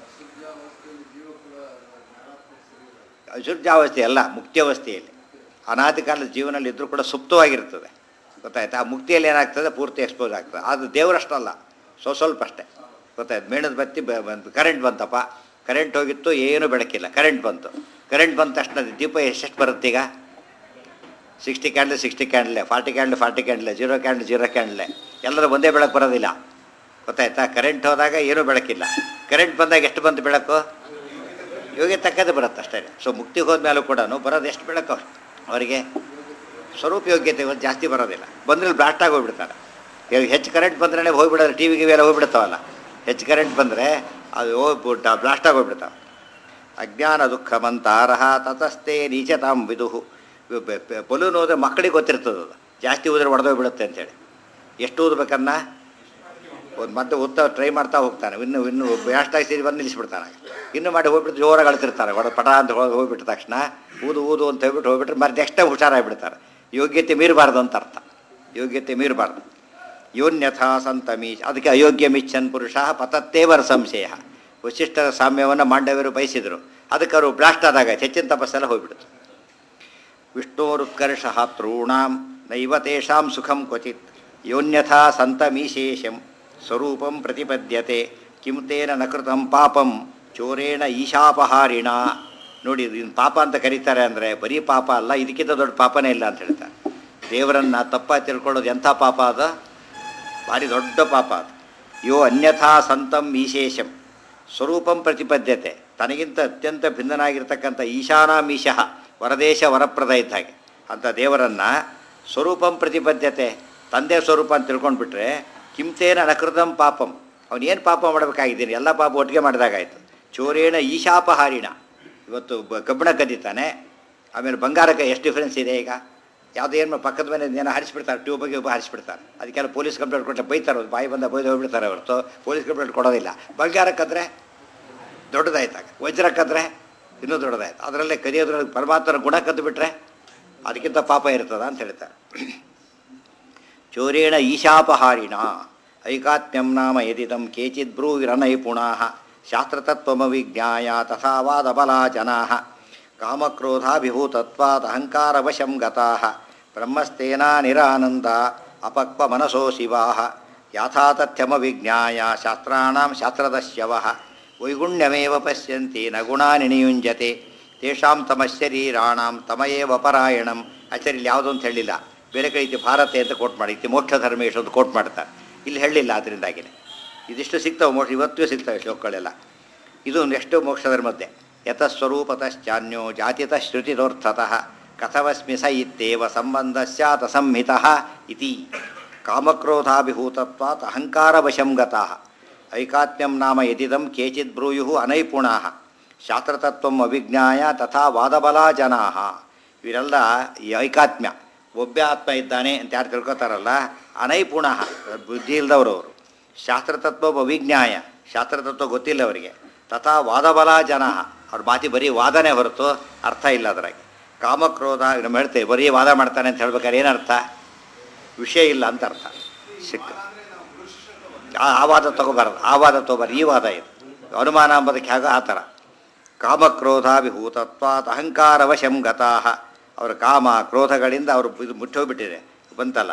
ಅಶುದ್ಧಾವಸ್ಥೆ ಅಲ್ಲ, ಮುಕ್ತಿಯವಸ್ಥೆಯಲ್ಲಿ. ಅನಾದಿ ಕಾಲದ ಜೀವನದಲ್ಲಿ ಇದ್ದರೂ ಕೂಡ ಸುಪ್ತವಾಗಿರ್ತದೆ, ಗೊತ್ತಾಯ್ತು. ಆ ಮುಕ್ತಿಯಲ್ಲಿ ಏನಾಗ್ತದೆ? ಪೂರ್ತಿ ಎಕ್ಸ್ಪೋಸ್ ಆಗ್ತದೆ. ಅದು ದೇವರಷ್ಟಲ್ಲ, ಸೊ ಸ್ವಲ್ಪ ಅಷ್ಟೇ, ಗೊತ್ತಾಯ್ತು. ಮೇಣದ ಬತ್ತಿ ಬಂತು, ಕರೆಂಟ್ ಬಂತಪ್ಪ, ಕರೆಂಟ್ ಹೋಗಿತ್ತು, ಏನೂ ಬೆಳಕಿಲ್ಲ, ಕರೆಂಟ್ ಬಂತು. ಕರೆಂಟ್ ಬಂದ ತಕ್ಷಣ ದೀಪ ಎಷ್ಟೆಷ್ಟು ಬರುತ್ತೆ? ಈಗ sixty candle sixty candle, forty candle forty candle, zero candle zero candle, ಎಲ್ಲರೂ ಒಂದೇ ಬೆಳಕು ಬರೋದಿಲ್ಲ, ಗೊತ್ತಾಯ್ತಾ. ಕರೆಂಟ್ ಹೋದಾಗ ಏನೂ ಬೆಳಕಿಲ್ಲ, ಕರೆಂಟ್ ಬಂದಾಗ ಎಷ್ಟು ಬಂತು ಬೆಳಕು? ಇವಾಗೆ ತಕ್ಕದೇ ಬರುತ್ತೆ ಅಷ್ಟೇ. ಸೊ ಮುಕ್ತಿಗೆ ಹೋದ್ಮೇಲೂ ಕೂಡ ಬರೋದು ಎಷ್ಟು ಬೆಳಕು ಅವರಿಗೆ? ಸ್ವರೂಪ ಯೋಗ್ಯತೆ ಜಾಸ್ತಿ ಬರೋದಿಲ್ಲ. ಬಂದರೆ ಬ್ಲಾಸ್ಟ್ ಆಗಿ ಹೋಗ್ಬಿಡ್ತಾರೆ. ಇವಾಗ ಹೆಚ್ಚು ಕರೆಂಟ್ ಬಂದ್ರೆ ಹೋಗ್ಬಿಡೋದು, ಟಿ ವಿಗೆ ಎಲ್ಲ ಹೋಗ್ಬಿಡ್ತಾವಲ್ಲ. ಹೆಚ್ಚು ಕರೆಂಟ್ ಬಂದರೆ ಅದು ಹೋಗ್ಬಿಟ್ಟ ಬ್ಲಾಸ್ಟ್ ಆಗಿ ಹೋಗ್ಬಿಡ್ತಾವೆ. ಅಜ್ಞಾನ ದುಃಖಮಂತಾರಹ ತತಸ್ಥೆ ನೀಚತಾಂ ವಿದುಹು ಬಲೂನ್ ಹೋದ್ರೆ ಮಕ್ಕಳಿಗೆ ಗೊತ್ತಿರ್ತದೆ ಅದು ಜಾಸ್ತಿ ಹೋದ್ರೆ ಒಡೆದೋಗ್ಬಿಡುತ್ತೆ ಅಂತೇಳಿ. ಎಷ್ಟು ಓದ್ಬೇಕನ್ನ ಒಂದು ಮತ್ತೆ ಓದ್ತಾ ಟ್ರೈ ಮಾಡ್ತಾ ಹೋಗ್ತಾನೆ. ಇನ್ನು ಇನ್ನು ಎಷ್ಟಾಗಿ ಸೇರಿ ಬಂದು ನಿಲ್ಲಿಸ್ಬಿಡ್ತಾನೆ. ಇನ್ನು ಮಾಡಿ ಹೋಗ್ಬಿಟ್ಟು ಜೋರಾಗಿ ಅಳ್ತಿರ್ತಾರೆ. ಒಡ ಪಟ ಅಂತ ಹೋಗ್ಬಿಟ್ಟ ತಕ್ಷಣ ಊದು ಊದು ಅಂತ ಹೇಳ್ಬಿಟ್ಟು ಹೋಗ್ಬಿಟ್ರೆ మరి ನೆಕ್ಸ್ಟ್ ಟೈಮ್ ಹುಷಾರಾಗಿಬಿಡ್ತಾರೆ. ಯೋಗ್ಯತೆ ಮೀರಬಾರ್ದು ಅಂತ ಅರ್ಥ. ಯೋಗ್ಯತೆ ಮೀರಬಾರ್ದು. ಯೋನ್ಯಥಾ ಸಂತಮೀ ಅದಕ್ಕೆ ಅಯೋಗ್ಯ ಮಿಚ್ಚನ್ ಪುರುಷ ಪತತ್ತೇವರ ಸಂಶಯ. ವಶಿಷ್ಠರ ಸಾಮ್ಯವನ್ನು ಮಾಂಡವ್ಯರು ಬಯಸಿದರು. ಅದಕ್ಕೆ ಅವರು ಬ್ಲಾಸ್ಟ್ ಆದಾಗ ಹೆಚ್ಚಿನ ತಪಸ್ಸೆಲ್ಲ ಹೋಗ್ಬಿಡ್ತು. ವಿಷ್ಣೋರುತ್ಕರ್ಷ ತೃಣಾಂ ನೈವ ತೇಷಾಂ ಸುಖಂ ಕ್ವಚಿತ್ ಯೋನ್ಯಥಾ ಸಂತಮೀಶೇಷಂ ಸ್ವರೂಪಂ ಪ್ರತಿಪದ್ಯತೆ ಕಿಂ ತೇನ ನ ಕೃತಂ ಪಾಪಂ ಚೋರೇಣ ಈಶಾಪಹಾರಿಣ. ನೋಡಿ, ಇದನ್ನು ಪಾಪ ಅಂತ ಕರೀತಾರೆ ಅಂದರೆ ಬರೀ ಪಾಪ ಅಲ್ಲ, ಇದಕ್ಕಿಂತ ದೊಡ್ಡ ಪಾಪನೇ ಇಲ್ಲ ಅಂತ ಹೇಳ್ತಾರೆ. ದೇವರನ್ನು ತಪ್ಪಾಗಿ ತಿಳ್ಕೊಳ್ಳೋದು ಎಂಥ ಪಾಪ ಅದು? ಭಾರಿ ದೊಡ್ಡ ಪಾಪ ಅದು. ಯೋ ಅನ್ಯಥಾ ಸಂತಂ ಈಶೇಷಂ ಸ್ವರೂಪಂ ಪ್ರತಿಪದ್ಯತೆ, ತನಗಿಂತ ಅತ್ಯಂತ ಭಿನ್ನನಾಗಿರ್ತಕ್ಕಂಥ ಈಶಾನಾಮೀಶಃ ವರದೇಶ ವರಪ್ರದ ಇದ್ದ ಹಾಗೆ ಅಂಥ ದೇವರನ್ನು ಸ್ವರೂಪಂ ಪ್ರತಿಪದ್ಯತೆ ತಂದೆ ಸ್ವರೂಪ ಅಂತ ತಿಳ್ಕೊಂಡ್ಬಿಟ್ರೆ ಕಿಂತೇನ ನಕೃತಂ ಪಾಪಂ, ಅವನೇನು ಪಾಪ ಮಾಡಬೇಕಾಗಿದ್ದೀನಿ, ಎಲ್ಲ ಪಾಪ ಒಟ್ಟಿಗೆ ಮಾಡಿದಾಗಾಯಿತು. ಚೋರೇಣ ಈಶಾಪಹಾರಿಣ. ಇವತ್ತು ಬ ಕಬ್ಬಿಣ ಕದೀತಾನೆ, ಆಮೇಲೆ ಬಂಗಾರಕ್ಕೆ ಎಷ್ಟು ಡಿಫ್ರೆನ್ಸ್ ಇದೆ ಈಗ? ಯಾವುದೋ ಏನು ಪಕ್ಕದ ಮನೆ ಏನೋ ಹರಿಸ್ಬಿಡ್ತಾರೆ, ಟ್ಯೂಬ್ ಬಗ್ಗೆ ಒಬ್ಬ ಹರಿಸ್ಬಿಡ್ತಾರೆ. ಅದಕ್ಕೆಲ್ಲ ಪೊಲೀಸ್ ಕಂಪ್ಲೇಂಟ್ ಕೊಟ್ಟರೆ ಬೈತಾರೆ, ಬಾಯಿ ಬಂದ ಬೈದು ಹೋಗ್ಬಿಡ್ತಾರೆ ಹೊರತು ಪೊಲೀಸ್ ಕಂಪ್ಲೇಂಟ್ ಕೊಡೋದಿಲ್ಲ. ಬಂಗಾರಕ್ಕಾದ್ರೆ ದೊಡ್ಡದಾಯ್ತಾಗ, ವಜ್ರಕ್ಕಾದ್ರೆ ಇನ್ನೂ ದೊಡ್ಡದಾಯ್ತು. ಅದರಲ್ಲೇ ಕದಿಯೋದ್ರಲ್ಲಿ ಪರಮಾತ್ಮನ ಗುಣ ಕದ್ದು ಬಿಟ್ರೆ ಅದಕ್ಕಿಂತ ಪಾಪ ಇರ್ತದ ಅಂತ ಹೇಳ್ತಾರೆ. ಚೋರೇಣ ಈಶಾಪಹಾರಿಣ ಐಕಾತ್ಮ್ಯಂ ನಾಮ ಯದಿದಂ ಕೇಚಿದ್ ಬ್ರೂವಿರನೈಪುಣಾಃ ಶಾಸ್ತ್ರತತ್ವಮವಿಜ್ಞಾಯ ತಥಾ ವಾದಬಲಾ ಜನಾಃ ಕಾಮಕ್ರೋಧಾಭಿಭೂತತ್ವಾತ್ ಅಹಂಕಾರವಶಂ ಗತಾಃ ಬ್ರಹ್ಮಸ್ತೇನಾ ನಿರಾನಂದ ಅಪಕ್ವ ಮನಸೋ ಶಿವಾಃ ಯಾಥಾತಥ್ಯಮವಿಜ್ಞಾಯ ಶಾಸ್ತ್ರಾಣಾಂ ಶಾಸ್ತ್ರದಸ್ಯವಃ ವೈಗುಣ್ಯಮೇವ ಪಶ್ಯಂತಿ ನ ಗುಣಾನಿ ನಿಯುಂಜತೆ ತೇಷಾಂ ತಮಶರೀರಾಣಾಂ ತಮಯೇವ ಪರಾಯಣಂ. ಆಚಾರ್ಯ ಯಾವುದೋ ಅಂತ ಹೇಳಿಲ್ಲ, ಬೇರೆ ಕಡೆ ಇತಿ ಭಾರತೆ ಅಂತ ಕೋಟ್ ಮಾಡಿ, ಇತಿ ಮೋಕ್ಷ ಧರ್ಮೇಶು ಅಂತ ಕೋಟ್ ಮಾಡ್ತಾರೆ. ಇಲ್ಲಿ ಹೇಳಿಲ್ಲ, ಅದರಿಂದಾಗಿನೇ ಇದಿಷ್ಟು ಸಿಗ್ತವೆ ಮೋಕ್ಷ, ಇವತ್ತೂ ಸಿಗ್ತವೆ ಶ್ಲೋಕಗಳೆಲ್ಲ. ಇದು ನೆಕ್ಸ್ಟ್ ಮೋಕ್ಷ ಧರ್ಮದ್ದೇ. ಯತಸ್ವರೂಪತಶ್ಚಾನ್ಯೋ ಜಾತಿತಃ ಶ್ರುತಿದೋರ್ಥತಃ ಕಥವಸ್ಮಿ ಸ ಇತ್ಯೇವ ಸಂಬಂಧ ಸ್ಯಾತ್ ಅಸಂಹಿತಃ ಇತಿ ಕಾಮಕ್ರೋಧಾಭಿಭೂತತ್ವಾತ್ ಅಹಂಕಾರವಶಂ ಗತಾಃ ಐಕಾತ್ಮ್ಯಂ ನಾಮ ಯದಿದಂ ಕೇಚಿದ್ ಬ್ರೂಯುಃ ಅನೈಪುಣಾಃ ಶಾಸ್ತ್ರತತ್ವಂ ಅವಿಜ್ಞಾಯ ತಥಾ ವಾದಬಲಾ ಜನಾಃ. ಇವರೆಲ್ಲ ಈ ಐಕಾತ್ಮ್ಯ, ಒಬ್ಬೇ ಆತ್ಮ ಇದ್ದಾನೆ ಅಂತ ಯಾರು ತಿಳ್ಕೊತಾರಲ್ಲ, ಅನೈಪುಣಃ ಬುದ್ಧಿ ಇಲ್ಲದವರು ಅವರು. ಶಾಸ್ತ್ರತತ್ವ ಅವಿಜ್ಞಾಯ, ಶಾಸ್ತ್ರತತ್ವ ಗೊತ್ತಿಲ್ಲ ಅವರಿಗೆ. ತಥಾ ವಾದಬಲಾ ಜನ, ಅವ್ರ ಮಾತಿ ಬರೀ ವಾದನೆ ಹೊರತು ಅರ್ಥ ಇಲ್ಲ ಅದರಾಗೆ. ಕಾಮಕ್ರೋಧ ನಮ್ಮ ಹೇಳ್ತೇವೆ, ಬರೀ ವಾದ ಮಾಡ್ತಾನೆ ಅಂತ ಹೇಳ್ಬೇಕಾದ್ರೆ ಏನರ್ಥ? ವಿಷಯ ಇಲ್ಲ ಅಂತ ಅರ್ಥ. ಸಿಕ್ಕ ಆ ವಾದ ತೊಗೋಬಾರ್ದು, ಆ ವಾದ ತೊಗೋಬಾರ್ದು, ಈ ವಾದ ಇದು ಅನುಮಾನ ಅಂಬೋದಕ್ಕೆ ಆಗ ಆ ಥರ. ಕಾಮಕ್ರೋಧಾಭಿಭೂತತ್ವಾತ್ ಅಹಂಕಾರವಶಂ ಗತಾಃ, ಅವರ ಕಾಮ ಕ್ರೋಧಗಳಿಂದ ಅವರು ಇದು ಮುಟ್ಟೋಗ್ಬಿಟ್ಟಿದೆ. ಬಂತಲ್ಲ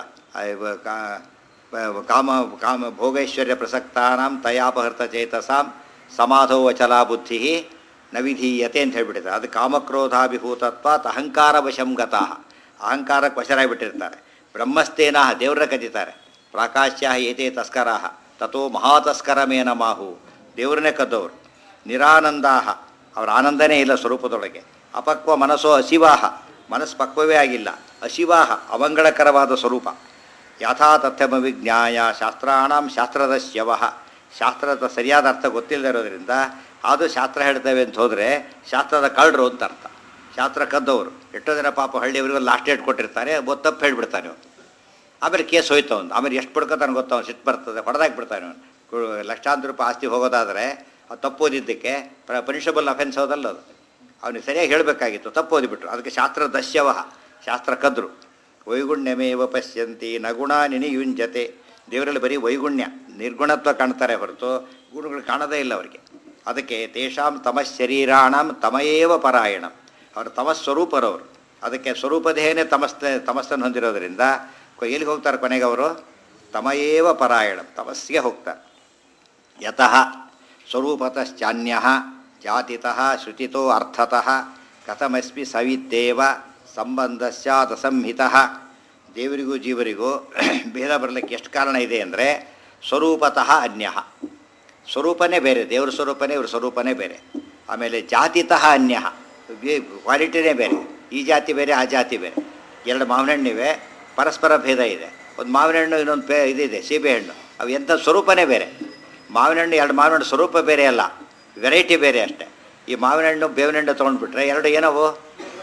ಕಾಮ ಕಾಮ ಭೋಗೈಶ್ವರ್ಯ ಪ್ರಸಕ್ತಾನಾಂ ತಯಾಪಹೃತ ಚೇತಸಾಂ ಸಮಾಧೋ ಅಚಲಾ ಬುದ್ಧಿ ನ ವಿಧೀಯತೆ ಅಂತ ಹೇಳ್ಬಿಟ್ಟಿದ್ದಾರೆ. ಅದು ಕಾಮಕ್ರೋಧಾಭಿಭೂತತ್ವಾತ್ ಅಹಂಕಾರವಶಂ ಗತಾಃ, ಅಹಂಕಾರಕ್ಕೆ ವಶರಾಗಿಬಿಟ್ಟಿರ್ತಾರೆ. ಬ್ರಹ್ಮಸ್ತೇನ ದೇವರ ಕದೀತಾರೆ. ಪ್ರಾಕಾಶ್ಯ ಏತೇ ತಸ್ಕರಾಹ ತಥೋ ಮಹಾತಸ್ಕರಮೇನ ಮಾಹು, ದೇವರನ್ನೇ ಕದ್ದವರು. ನಿರಾನಂದಾಹ, ಅವರ ಆನಂದನೇ ಇಲ್ಲ ಸ್ವರೂಪದೊಳಗೆ. ಅಪಕ್ವ ಮನಸ್ಸೋ ಅಶಿವಾಹ, ಮನಸ್ಸು ಪಕ್ವವೇ ಆಗಿಲ್ಲ. ಅಶಿವಾಹ, ಅಮಂಗಳಕರವಾದ ಸ್ವರೂಪ. ಯಥಾತಥ್ಯಮವಿಜ್ಞಾಯ ಶಾಸ್ತ್ರಾಣಾಂ ಶಾಸ್ತ್ರದ ಶವಃ, ಶಾಸ್ತ್ರದ ಸರಿಯಾದ ಅರ್ಥ ಗೊತ್ತಿಲ್ಲದೆ ಇರೋದ್ರಿಂದ ಅದು ಶಾಸ್ತ್ರ ಹೇಳ್ತೇವೆ ಅಂತ ಹೋದರೆ ಶಾಸ್ತ್ರದ ಕಳ್ಳರು ಅಂತ ಅರ್ಥ. ಶಾಸ್ತ್ರ ಕದ್ದವರು. ಎಷ್ಟೋ ಜನ ಪಾಪ ಹಳ್ಳಿಯವರಿಗೂ ಲಾಸ್ಟ್ ಡೇಟ್ ಕೊಟ್ಟಿರ್ತಾರೆ, ಒಬ್ಬ ತಪ್ಪು ಹೇಳ್ಬಿಡ್ತಾನೆ ಅವನು. ಆಮೇಲೆ ಕೇಸ್ ಹೋಯ್ತು ಅವನು. ಆಮೇಲೆ ಎಷ್ಟು ಪಡ್ಕೊತಾನೆ ಗೊತ್ತ, ಅವ್ನು ಸಿಟ್ಟು ಬರ್ತದೆ, ಹೊಡೆದಾಕಿ ಬಿಡ್ತಾನೆ ಅವನು. ಲಕ್ಷಾಂತರ ರೂಪಾಯಿ ಆಸ್ತಿ ಹೋಗೋದಾದರೆ ಅದು ತಪ್ಪು ಓದಿದ್ದಕ್ಕೆ ಪನಿಷಬಲ್ ಅಫೆನ್ಸ್ ಹೋದಲ್ಲ ಅದು. ಅವನಿಗೆ ಸರಿಯಾಗಿ ಹೇಳಬೇಕಾಗಿತ್ತು, ತಪ್ಪು ಓದಿಬಿಟ್ರು. ಅದಕ್ಕೆ ಶಾಸ್ತ್ರ ದಸ್ಯವ, ಶಾಸ್ತ್ರ ಕದ್ರು. ವೈಗುಣ್ಯಮೇವ ಪಶ್ಯಂತಿ ನ ಗುಣಾನಿ ನಿಯುಂಜತೆ, ದೇವರಲ್ಲಿ ಬರೀ ವೈಗುಣ್ಯ ನಿರ್ಗುಣತ್ವ ಕಾಣ್ತಾರೆ ಹೊರತು ಗುಣಗಳು ಕಾಣೋದೇ ಇಲ್ಲ ಅವರಿಗೆ. ಅದಕ್ಕೆ ತೇಷಾಂ ತಮಶರೀರಾಣಂ ತಮಯೇವ ಪರಾಯಣಂ, ಅವರ ತಮಸ್ವರೂಪರವರು. ಅದಕ್ಕೆ ಸ್ವರೂಪದೇಹನೇ ತಮಸ್ ತಮಸ್ಸನ್ನು ಹೊಂದಿರೋದ್ರಿಂದ ಎಲ್ಲಿಗೆ ಹೋಗ್ತಾರೆ ಕೊನೆಗೆ ಅವರು? ತಮಯೇವ ಪರಾಯಣಂ, ತಮಸ್ಸಿಗೆ ಹೋಗ್ತಾರೆ. ಯತಃ ಸ್ವರೂಪತಶ್ಚಾನ್ಯಃ ಜಾತಿತಃ ಶ್ರುತಿತೋ ಅರ್ಥತಃ ಕಥಮಸ್ಮಿ ಸವಿತ್ತೇವ ಸಂಬಂಧ ಸ್ಯಾತ್ ಅಸಂಹಿತಃ. ದೇವರಿಗೂ ಜೀವರಿಗೂ ಭೇದ ಬರಲಿಕ್ಕೆ ಎಷ್ಟು ಕಾರಣ ಇದೆ ಅಂದರೆ ಸ್ವರೂಪತಃ ಅನ್ಯಃ, ಸ್ವರೂಪನೇ ಬೇರೆ, ದೇವ್ರ ಸ್ವರೂಪನೇ ಇವ್ರ ಸ್ವರೂಪನೇ ಬೇರೆ. ಆಮೇಲೆ ಜಾತಿತಃ ಅನ್ಯಃ, ಕ್ವಾಲಿಟಿನೇ ಬೇರೆ. ಈ ಜಾತಿ ಬೇರೆ, ಆ ಜಾತಿ ಬೇರೆ. ಎರಡು ಮಾವಿನ ಹಣ್ಣಿವೆ, ಪರಸ್ಪರ ಭೇದ ಇದೆ. ಒಂದು ಮಾವಿನ ಹಣ್ಣು, ಇನ್ನೊಂದು ಪೇ ಇದಿದೆ ಸೀಬೆ ಹಣ್ಣು, ಅವು ಎಂಥ ಸ್ವರೂಪನೇ ಬೇರೆ. ಮಾವಿನ ಹಣ್ಣು ಎರಡು ಮಾವಿನ ಹಣ್ಣು ಸ್ವರೂಪ ಬೇರೆ ಅಲ್ಲ, ವೆರೈಟಿ ಬೇರೆ ಅಷ್ಟೇ. ಈ ಮಾವಿನ ಹಣ್ಣು ಬೇವಿನ ಹಣ್ಣು ತೊಗೊಂಡ್ಬಿಟ್ರೆ ಎರಡು ಏನವು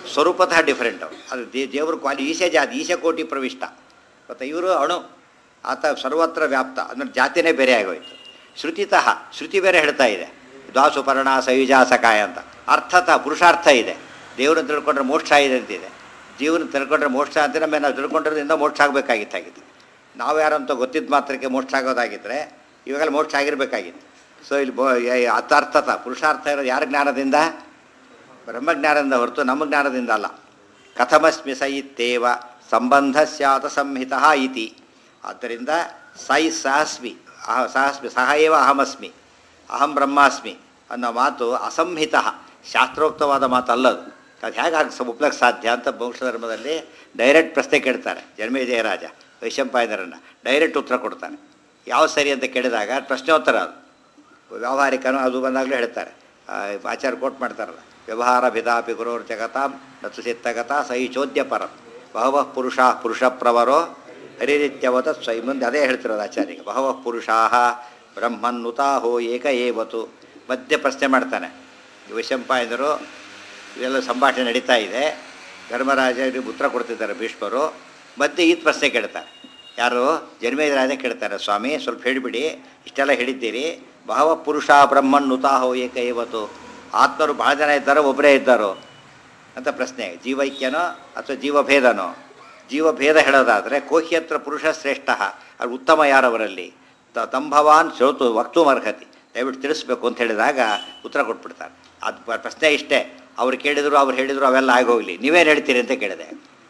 ಸ್ವರೂಪತಃ ಡಿಫ್ರೆಂಟ್ ಅವರು. ಅದು ದೇ ದೇವರು ಕ್ವಾಲಿ ಈಶ ಜಾತಿ ಈಶ ಕೋಟಿ ಪ್ರವಿಷ್ಟ. ಮತ್ತು ಇವರು ಅಣು, ಆತ ಸರ್ವತ್ರ ವ್ಯಾಪ್ತ, ಅಂದರೆ ಜಾತಿನೇ ಬೇರೆ ಆಗೋಯ್ತು. ಶ್ರುತಿತಃ ಶ್ರುತಿ ಬೇರೆ ಹೇಳ್ತಾ ಇದೆ, ದ್ವಾಸುಪರ್ಣ ಸಯುಜಾ ಸಕಾಯ ಅಂತ. ಅರ್ಥತಃ ಪುರುಷಾರ್ಥ ಇದೆ, ದೇವ್ರನ್ನ ತಿಳ್ಕೊಂಡ್ರೆ ಮೋಕ್ಷ ಇದೆ ಅಂತಿದೆ. ಜೀವನ ತಿಳ್ಕೊಂಡ್ರೆ ಮೋಕ್ಷ ಅಂತ ನಮಗೆ ನಾವು ತಿಳ್ಕೊಂಡಿರೋದ್ರಿಂದ ಮೋಕ್ಷ ಆಗಬೇಕಾಗಿತ್ತಾಗಿತ್ತು. ನಾವು ಯಾರಂತ ಗೊತ್ತಿದ್ದ ಮಾತ್ರಕ್ಕೆ ಮೋಕ್ಷ ಆಗೋದಾಗಿದ್ದರೆ ಇವಾಗೆಲ್ಲ ಮೋಕ್ಷ ಆಗಿರಬೇಕಾಗಿತ್ತು. ಸೊ ಇಲ್ಲಿ ಬೋ ಅರ್ಥಾರ್ಥತ ಪುರುಷಾರ್ಥ ಇರೋದು ಯಾರ ಜ್ಞಾನದಿಂದ? ಬ್ರಹ್ಮಜ್ಞಾನದಿಂದ ಹೊರತು ನಮ್ಮ ಜ್ಞಾನದಿಂದ ಅಲ್ಲ. ಕಥಮಸ್ಮಿ ಸ ಇತ್ತೇವ ಸಂಬಂಧ ಸ್ಯಾತ ಸಂಹಿತ ಇತಿ. ಆದ್ದರಿಂದ ಸೈ ಸಹಸ್ಮಿ ಅಹ ಸಹಸ್ಮಿ ಸಹ ಏವ ಅಹಮಸ್ಮಿ ಅಹಂ ಬ್ರಹ್ಮಾಸ್ಮಿ ಅನ್ನೋ ಮಾತು ಅಸಂಹಿತ, ಶಾಸ್ತ್ರೋಕ್ತವಾದ ಮಾತು ಅಲ್ಲದು. ಅದು ಹೇಗೆ ಆಗ ಒಪ್ಲಕ್ಕೆ ಸಾಧ್ಯ ಅಂತ ಮೋಕ್ಷ ಧರ್ಮದಲ್ಲಿ ಡೈರೆಕ್ಟ್ ಪ್ರಶ್ನೆ ಕೇಳ್ತಾರೆ. ಜನ್ಮೇಜಯ ರಾಜ ವೈಶಂಪಾಯನರನ್ನು ಡೈರೆಕ್ಟ್ ಉತ್ತರ ಕೊಡ್ತಾನೆ. ಯಾವ ಸರಿ ಅಂತ ಕೇಳಿದಾಗ ಪ್ರಶ್ನೋತ್ತರ ಅದು. ವ್ಯಾವಹಾರಿಕನೂ ಅದು ಬಂದಾಗಲೂ ಹೇಳ್ತಾರೆ, ಆಚಾರ್ಯ ಕೋಟ್ ಮಾಡ್ತಾರಲ್ಲ, ವ್ಯವಹಾರ ಭಿದಾಪಿ ಗುರೋರ್ ಜಗತಾಂ ನತು ಚಿತ್ತಗತ ಸೈ ಚೋದ್ಯ ಪರ ಬಹವಃ ಪುರುಷಾ ಪುರುಷ ಪ್ರವರೋ ಹರಿರಿತ್ಯವತ ಸ್ವೈ. ಮುಂದೆ ಅದೇ ಹೇಳ್ತಿರೋದು ಆಚಾರ್ಯಗೆ. ಬಹವಃ ಪುರುಷಾ ಬ್ರಹ್ಮನ್ನುತಾಹೋ ಏಕ ಏವತು. ಮಧ್ಯೆ ಪ್ರಶ್ನೆ ಮಾಡ್ತಾನೆ ವೈಶಂಪಾಯನರು. ಇವೆಲ್ಲ ಸಂಭಾಷಣೆ ನಡೀತಾ ಇದೆ, ಧರ್ಮರಾಜರಿಗೆ ಉತ್ತರ ಕೊಡ್ತಿದ್ದಾರೆ ಭೀಷ್ಮರು. ಮಧ್ಯೆ ಈತ ಪ್ರಶ್ನೆ ಕೇಳ್ತಾರೆ. ಯಾರು? ಜನ್ಮೇಜಯ ರಾಜ ಕೇಳ್ತಾರೆ, ಸ್ವಾಮಿ ಸ್ವಲ್ಪ ಹೇಳಿಬಿಡಿ, ಇಷ್ಟೆಲ್ಲ ಹೇಳಿದ್ದೀರಿ, ಬಹವ ಪುರುಷ ಬ್ರಹ್ಮನ್ನುತಾಹೋ ಏಕ ಏವತು, ಆತ್ಮರು ಭಾಳ ಜನ ಇದ್ದಾರೋ ಒಬ್ಬರೇ ಇದ್ದಾರೋ ಅಂತ ಪ್ರಶ್ನೆ. ಜೀವೈಕ್ಯನೋ ಅಥವಾ ಜೀವಭೇದನೋ? ಜೀವಭೇದ ಹೇಳೋದಾದರೆ ಕೋಹ್ಯತ್ರ ಪುರುಷ ಶ್ರೇಷ್ಠ, ಅದು ಉತ್ತಮ ಯಾರವರಲ್ಲಿ? ತ ತಂಭವಾನ್ ಶ್ರೋತು ವಕ್ತುಮರ್ಹತಿ, ದಯವಿಟ್ಟು ತಿಳಿಸ್ಬೇಕು ಅಂತ ಹೇಳಿದಾಗ ಉತ್ತರ ಕೊಟ್ಬಿಡ್ತಾರೆ. ಅದು ಪ್ರಶ್ನೆ ಇಷ್ಟೇ, ಅವ್ರು ಕೇಳಿದ್ರು ಅವ್ರು ಹೇಳಿದರು ಅವೆಲ್ಲ ಆಗೋಗಲಿ, ನೀವೇನು ಹೇಳ್ತೀರಿ ಅಂತ ಕೇಳಿದೆ.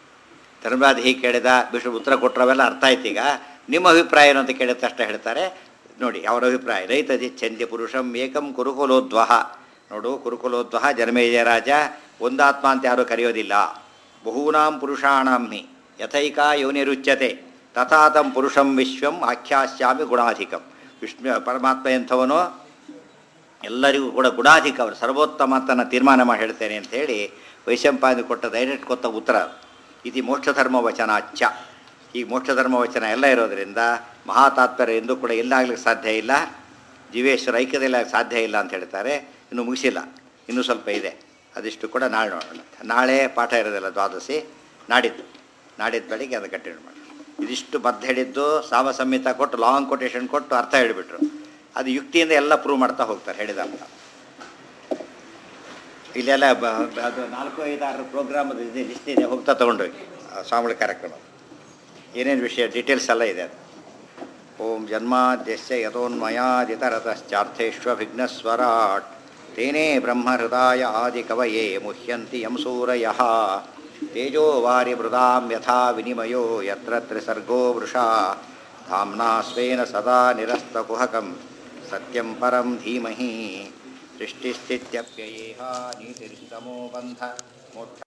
ಧರ್ಮರಾಜ ಹೀಗೆ ಕೇಳಿದ, ವಿಷ್ಣು ಉತ್ತರ ಕೊಟ್ಟರು, ಅವೆಲ್ಲ ಅರ್ಥ ಆಯ್ತು. ಈಗ ನಿಮ್ಮ ಅಭಿಪ್ರಾಯ ಏನು ಅಂತ ಕೇಳಿದ ತಕ್ಷಣ ಹೇಳ್ತಾರೆ ನೋಡಿ ಅವರ ಅಭಿಪ್ರಾಯ. ರೈತದಿ ಚಂದ್ಯ ಪುರುಷಂ ಏಕಂ ಕುರುಕುಲೋದ್ವಹ. ನೋಡು, ಕುರುಕುಲೋದ್ವಹ ಜನ್ಮೇಜಯ ರಾಜ, ಒಂದಾತ್ಮ ಅಂತ ಯಾರೂ ಕರೆಯೋದಿಲ್ಲ. ಬಹೂನಾಂ ಪುರುಷಾಣಾಂ ಹಿ ಯಥೈಕಾ ಯೋನಿರುಚ್ಯತೆ ತಥಾತಂ ಪುರುಷಂ ವಿಶ್ವಂ ಆಖ್ಯಾಸ್ಯಾಮಿ ಗುಣಾಧಿಕಂ. ವಿಷ್ಣು ಪರಮಾತ್ಮ ಎಂಥವನು? ಎಲ್ಲರಿಗೂ ಕೂಡ ಗುಣಾಧಿಕ, ಅವರು ಸರ್ವೋತ್ತಮ ಅಂತ ನಾನು ತೀರ್ಮಾನ ಮಾಡಿ ಹೇಳ್ತೇನೆ ಅಂಥೇಳಿ ವೈಶಂಪಾಯನ ಕೊಟ್ಟ ಡೈರೆಕ್ಟ್ ಕೊತ್ತ ಉತ್ತರ. ಇದು ಮೋಕ್ಷಧರ್ಮ ವಚನ ಅಚ್ಚ. ಈ ಮೋಕ್ಷಧರ್ಮ ವಚನ ಎಲ್ಲ ಇರೋದರಿಂದ ಮಹಾತಾತ್ಪರ್ಯ ಎಂದೂ ಕೂಡ ಇಲ್ಲಾಗ್ಲಿಕ್ಕೆ ಸಾಧ್ಯ ಇಲ್ಲ, ಜೀವೇಶ್ವರ ಐಕ್ಯದಲ್ಲಿ ಸಾಧ್ಯ ಇಲ್ಲ ಅಂತ ಹೇಳ್ತಾರೆ. ಇನ್ನೂ ಮುಗಿಸಿಲ್ಲ, ಇನ್ನೂ ಸ್ವಲ್ಪ ಇದೆ. ಅದಿಷ್ಟು ಕೂಡ ನಾಳೆ ನೋಡೋಣ. ನಾಳೆ ಪಾಠ ಇರೋದಿಲ್ಲ, ದ್ವಾದಶಿ ನಾಡಿದ್ದು ನಾಡಿದ್ದು ಬೆಳಿಗ್ಗೆ ಅದು ಕಂಟಿನ್ಯೂ ಮಾಡಿ. ಇದಿಷ್ಟು ಮದ್ದು ಹೇಳಿದ್ದು ಸಾಮ ಸಂಹಿತ ಕೊಟ್ಟು ಲಾಂಗ್ ಕೊಟೇಶನ್ ಕೊಟ್ಟು ಅರ್ಥ ಹೇಳಿಬಿಟ್ರು. ಅದು ಯುಕ್ತಿಯಿಂದ ಎಲ್ಲ ಪ್ರೂವ್ ಮಾಡ್ತಾ ಹೋಗ್ತಾರೆ ಹೇಳಿದಾಗ. ಇಲ್ಲೆಲ್ಲ ಬ ಅದು ನಾಲ್ಕು ಐದು ಆರು ಪ್ರೋಗ್ರಾಮ್ ಅದು ಇದೆ, ಲಿಸ್ಟ್ ಇದೆ, ಹೋಗ್ತಾ ತೊಗೊಂಡೋಗಿ ಸ್ವಾಮಿಗಳ ಕಾರ್ಯಕ್ರಮ ಏನೇನು ವಿಷಯ ಡೀಟೇಲ್ಸ್ ಎಲ್ಲ ಇದೆ ಅದು. ಓಂ ಜನ್ಮಾದ್ಯಸ್ಯ ಯತೋನ್ಮಯಾದಿತರತಶ್ಚಾರ್ಥೇಷ್ವಭಿಘ್ನಸ್ವರಾಟ್ ತೇನೇ ಬ್ರಹ್ಮಹೃದಾಯ ಆದಿಕವಯೇ ಮುಹ್ಯಂತಿ ಯಂ ಸೂರಯಃ ತೇಜೋ ವಾರಿ ಮೃದಾಂ ಯಥಾ ವಿನಿಮಯೋ ಯತ್ರ ತ್ರಿಸರ್ಗೋ ವೃಷಾ ಧಾಮ್ನಾ ಸ್ವೇನ ಸದಾ ನಿರಸ್ತಕುಹಕಂ ಸತ್ಯಂ ಪರಂ ಧೀಮಹಿ. ಸೃಷ್ಟಿಸ್ಥಿತ್ಯಪ್ಯಯೇಹ ನೀತಿರ್ಷಿತಮೋ ಬಂಧ ಮೋಕ್ಷ